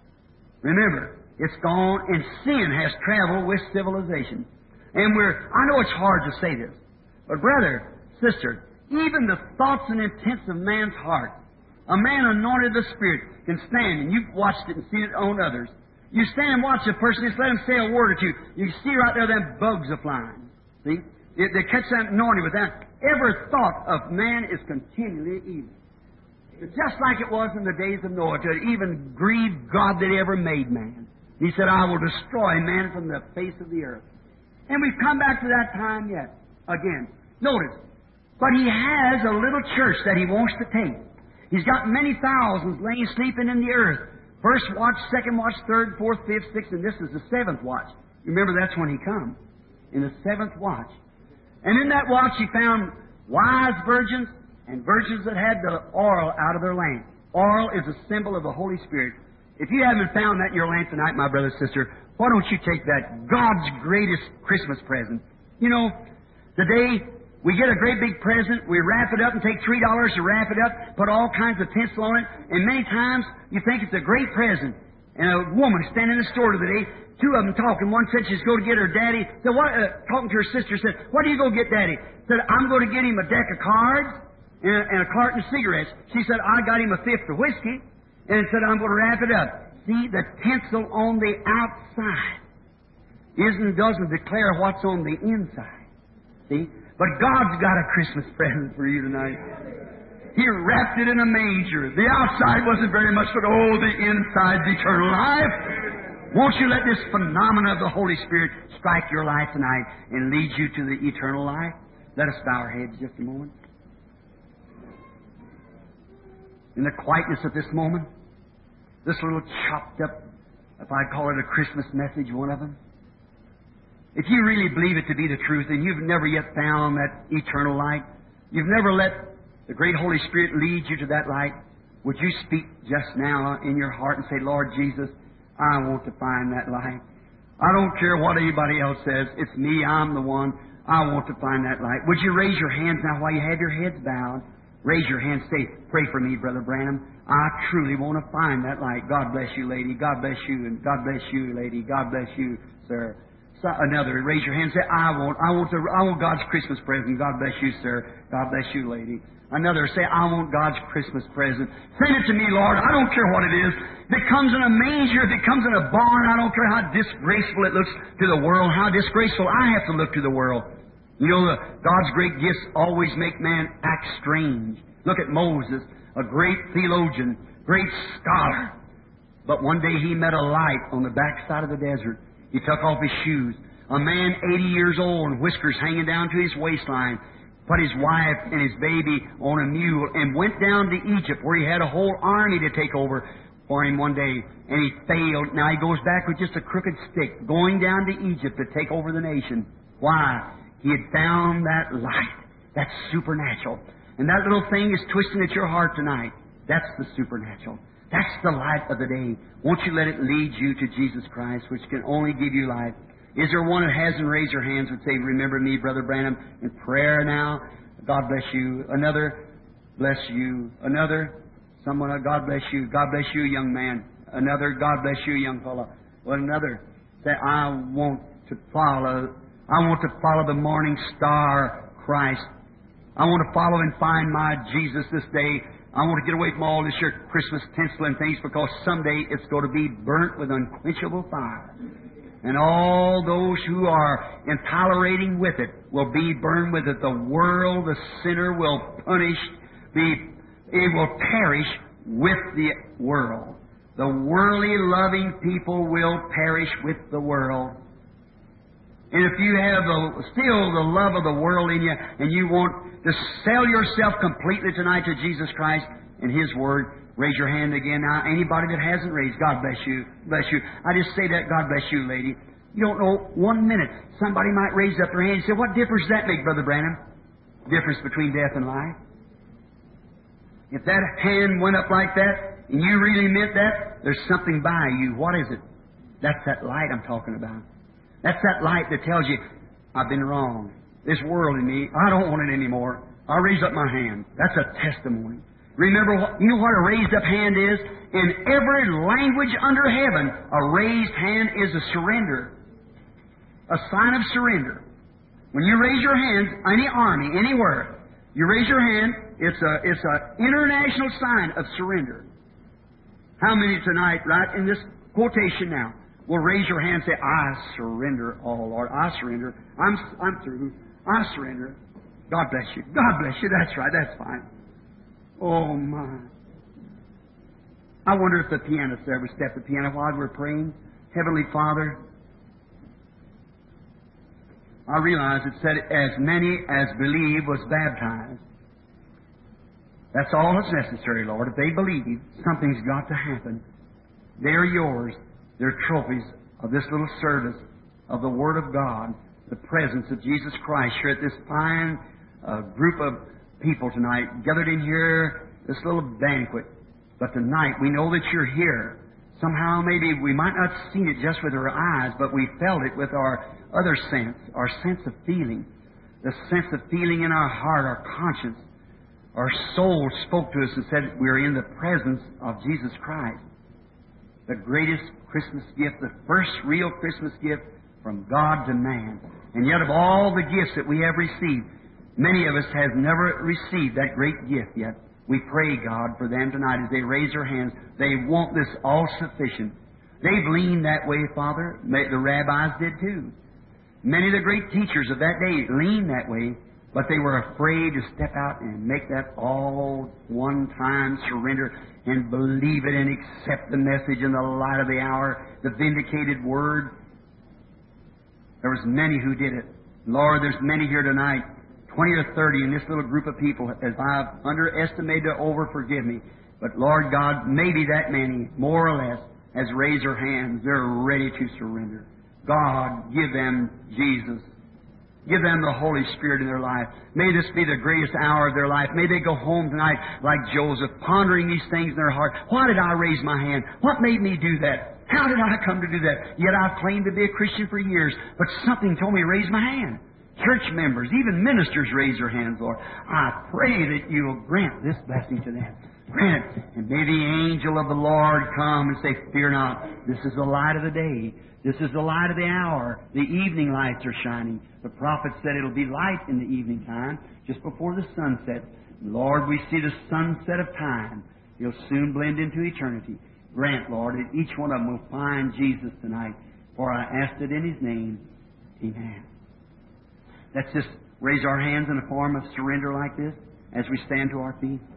Remember, it's gone, and sin has traveled with civilization. And we're, I know it's hard to say this, but brother, sister, even the thoughts and intents of man's heart, a man anointed with the Spirit can stand, and you've watched it and seen it on others. You stand and watch a person, just let him say a word or two. You see right there, them bugs are flying. See? If they catch that anointing with that. Every thought of man is continually evil. It's just like it was in the days of Noah, to even grieve God that ever made man. He said, I will destroy man from the face of the earth. And we've come back to that time yet. Again. Notice. But He has a little church that He wants to take. He's got many thousands laying sleeping in the earth. First watch, second watch, third, fourth, fifth, sixth, and this is the seventh watch. Remember, that's when He comes. In the seventh watch. And in that watch He found wise virgins and virgins that had the oil out of their lamp. Oil is a symbol of the Holy Spirit. If you haven't found that in your lamp tonight, my brother, sister, why don't you take that, God's greatest Christmas present? You know, today we get a great big present, we wrap it up and take three dollars to wrap it up, put all kinds of tinsel on it, and many times you think it's a great present. And a woman standing in the store today, two of them talking. One said she's going to get her daddy. Said, what, uh, talking to her sister, said, what do you go get daddy? Said, I'm going to get him a deck of cards and a, and a carton of cigarettes. She said, I got him a fifth of whiskey. And said, I'm going to wrap it up. See, the tinsel on the outside isn't, doesn't declare what's on the inside. See? But God's got a Christmas present for you tonight. He wrapped it in a manger. The outside wasn't very much, but oh, the inside's eternal life. Won't you let this phenomena of the Holy Spirit strike your life tonight and lead you to the eternal life? Let us bow our heads just a moment. In the quietness of this moment, this little chopped up, if I call it a Christmas message, one of them. If you really believe it to be the truth and you've never yet found that eternal light, you've never let the great Holy Spirit lead you to that light, would you speak just now in your heart and say, Lord Jesus, I want to find that light. I don't care what anybody else says. It's me. I'm the one. I want to find that light. Would you raise your hands now while you have your heads bowed? Raise your hands. Say, pray for me, Brother Branham. I truly want to find that light. God bless you, lady. God bless you. And God bless you, lady. God bless you, sir. So, another, raise your hand and say, I want, I want to, I want God's Christmas present. God bless you, sir. God bless you, lady. Another, say, I want God's Christmas present. Send it to me, Lord. I don't care what it is. If it comes in a manger, if it comes in a barn, I don't care how disgraceful it looks to the world, how disgraceful I have to look to the world. You know, the, God's great gifts always make man act strange. Look at Moses, a great theologian, great scholar. But one day he met a light on the backside of the desert. He took off his shoes. A man eighty years old and whiskers hanging down to his waistline put his wife and his baby on a mule and went down to Egypt where he had a whole army to take over. for him one day, and he failed. Now he goes back with just a crooked stick, going down to Egypt to take over the nation. Why? He had found that light. That's supernatural. And that little thing is twisting at your heart tonight. That's the supernatural. That's the light of the day. Won't you let it lead you to Jesus Christ, which can only give you life? Is there one that hasn't raised your hands would say, remember me, Brother Branham, in prayer now? God bless you. Another, bless you. Another, someone, God bless you. God bless you, young man. Another, God bless you, young fellow. Well, another, say, I want to follow, I want to follow the morning star, Christ. I want to follow and find my Jesus this day. I want to get away from all this your Christmas tinsel and things, because someday it's going to be burnt with unquenchable fire. And all those who are intolerating with it will be burned with it. The world, the sinner, will punish, be, it will perish with the world. The worldly loving people will perish with the world. And if you have the, still the love of the world in you, and you want to sell yourself completely tonight to Jesus Christ and His Word, raise your hand again now. Anybody that hasn't raised, God bless you. Bless you. I just say that, God bless you, lady. You don't know one minute. Somebody might raise up their hand and say, what difference does that make, Brother Branham? Difference between death and life. If that hand went up like that, and you really meant that, there's something by you. What is it? That's that light I'm talking about. That's that light that tells you, I've been wrong. This world in me, I don't want it anymore. I'll raise up my hand. That's a testimony. Remember, what, you know what a raised up hand is? In every language under heaven, a raised hand is a surrender. A sign of surrender. When you raise your hands, any army, anywhere, you raise your hand, it's a it's an international sign of surrender. How many tonight, right in this quotation now, will raise your hand and say, I surrender all, Lord. I surrender. I'm I'm through. I surrender. God bless you. God bless you. That's right. That's fine. Oh, my. I wonder if the pianist there would step the piano while we're praying. Heavenly Father, I realize it said, as many as believe was baptized. That's all that's necessary, Lord. If they believe, something's got to happen. They're yours. They're trophies of this little service of the Word of God, the presence of Jesus Christ here at this fine uh, group of people tonight, gathered in here, this little banquet. But tonight, we know that you're here. Somehow, maybe we might not have seen it just with our eyes, but we felt it with our other sense, our sense of feeling. The sense of feeling in our heart, our conscience. Our soul spoke to us and said, we're in the presence of Jesus Christ. The greatest Christmas gift, the first real Christmas gift from God to man. And yet of all the gifts that we have received, many of us have never received that great gift yet. We pray, God, for them tonight as they raise their hands. They want this all-sufficient. They've leaned that way, Father. The rabbis did too. Many of the great teachers of that day leaned that way, but they were afraid to step out and make that all one-time surrender and believe it and accept the message in the light of the hour, the vindicated Word. There was many who did it. Lord, there's many here tonight, twenty or thirty in this little group of people. As I've underestimated or over, forgive me. But Lord God, maybe that many, more or less, has raised their hands. They're ready to surrender. God, give them Jesus. Give them the Holy Spirit in their life. May this be the greatest hour of their life. May they go home tonight like Joseph, pondering these things in their heart. Why did I raise my hand? What made me do that? How did I come to do that? Yet I've claimed to be a Christian for years, but something told me to raise my hand. Church members, even ministers raise their hands, Lord. I pray that you will grant this blessing to them. Grant it. And may the angel of the Lord come and say, fear not. This is the light of the day. This is the light of the hour. The evening lights are shining. The prophet said it'll be light in the evening time, just before the sunset. Lord, we see the sunset of time. He'll soon blend into eternity. Grant, Lord, that each one of them will find Jesus tonight. For I asked it in His name. Amen. Let's just raise our hands in a form of surrender like this as we stand to our feet.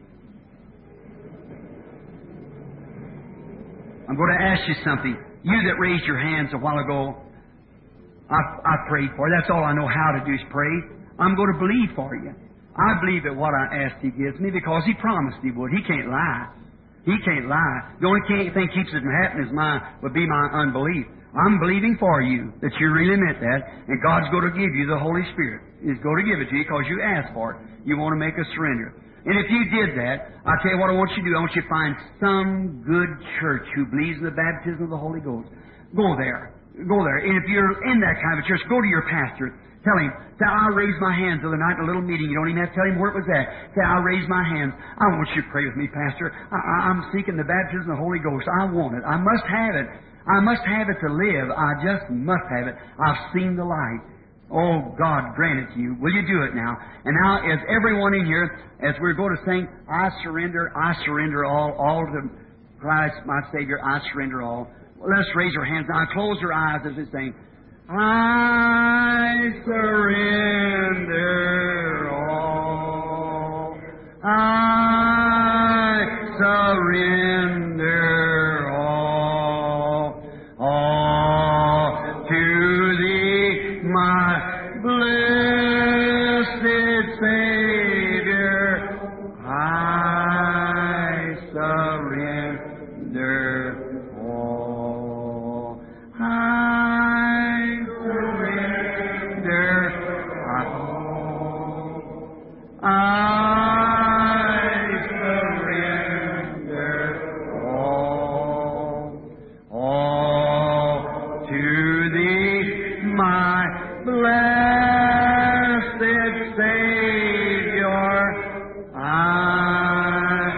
I'm going to ask you something. You that raised your hands a while ago, I, I prayed for you. That's all I know how to do is pray. I'm going to believe for you. I believe that what I asked He gives me because He promised He would. He can't lie. He can't lie. The only thing keeps it from happening is my, would be my unbelief. I'm believing for you that you really meant that, and God's going to give you the Holy Spirit. He's going to give it to you because you asked for it. You want to make a surrender. And if you did that, I'll tell you what I want you to do. I want you to find some good church who believes in the baptism of the Holy Ghost. Go there. Go there. And if you're in that kind of a church, go to your pastor. Tell him, say, I raised my hands the other night in a little meeting. You don't even have to tell him where it was at. Say, I raised my hands. I want you to pray with me, Pastor. I, I, I'm seeking the baptism of the Holy Ghost. I want it. I must have it. I must have it to live. I just must have it. I've seen the light. Oh, God, grant it to you. Will you do it now? And now, as everyone in here, as we're going to sing, I surrender, I surrender all, all to Christ, my Savior, I surrender all. Well, let's raise our hands now. Close your eyes as we sing. I surrender all. I surrender all. All to Thee, my blessed Savior. I surrender all. I surrender all. I surrender all. All to Thee, my blessed Savior. I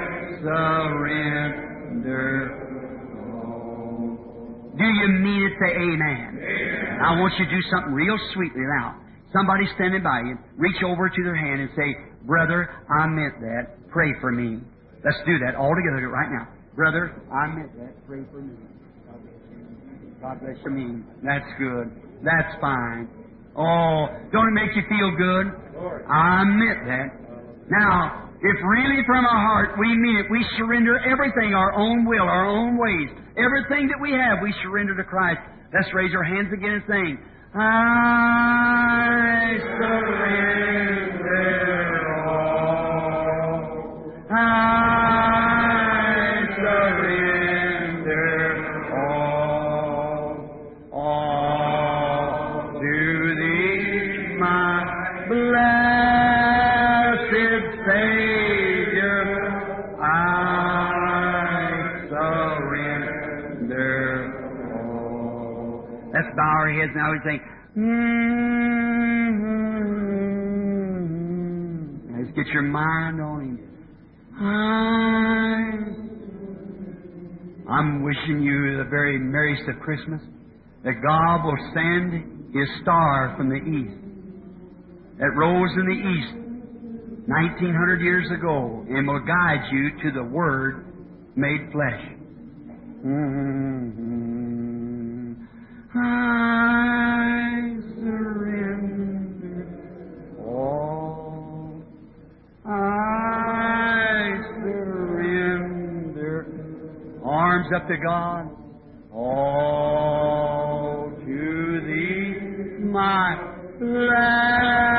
surrender all. Do you mean it? Say amen. I want you to do something real sweetly now. Somebody standing by you, reach over to their hand and say, Brother, I meant that. Pray for me. Let's do that all together right now. Brother, I meant that. Pray for me. God bless you. Me. That's good. That's fine. Oh, don't it make you feel good? I meant that. Now, if really from our heart we mean it, we surrender everything, our own will, our own ways, everything that we have, we surrender to Christ. Let's raise our hands again and sing, I surrender all. I surrender all. All to Thee, my blessed Savior. I surrender all. Let's bow our heads now and say, mm-hmm. Let's get your mind on Him. I, I'm wishing you the very merriest of Christmas, that God will send His star from the east, that rose in the east nineteen hundred years ago, and will guide you to the Word made flesh. Mm-hmm. I surrender all. I surrender. Arms up to God. All to Thee, my blessed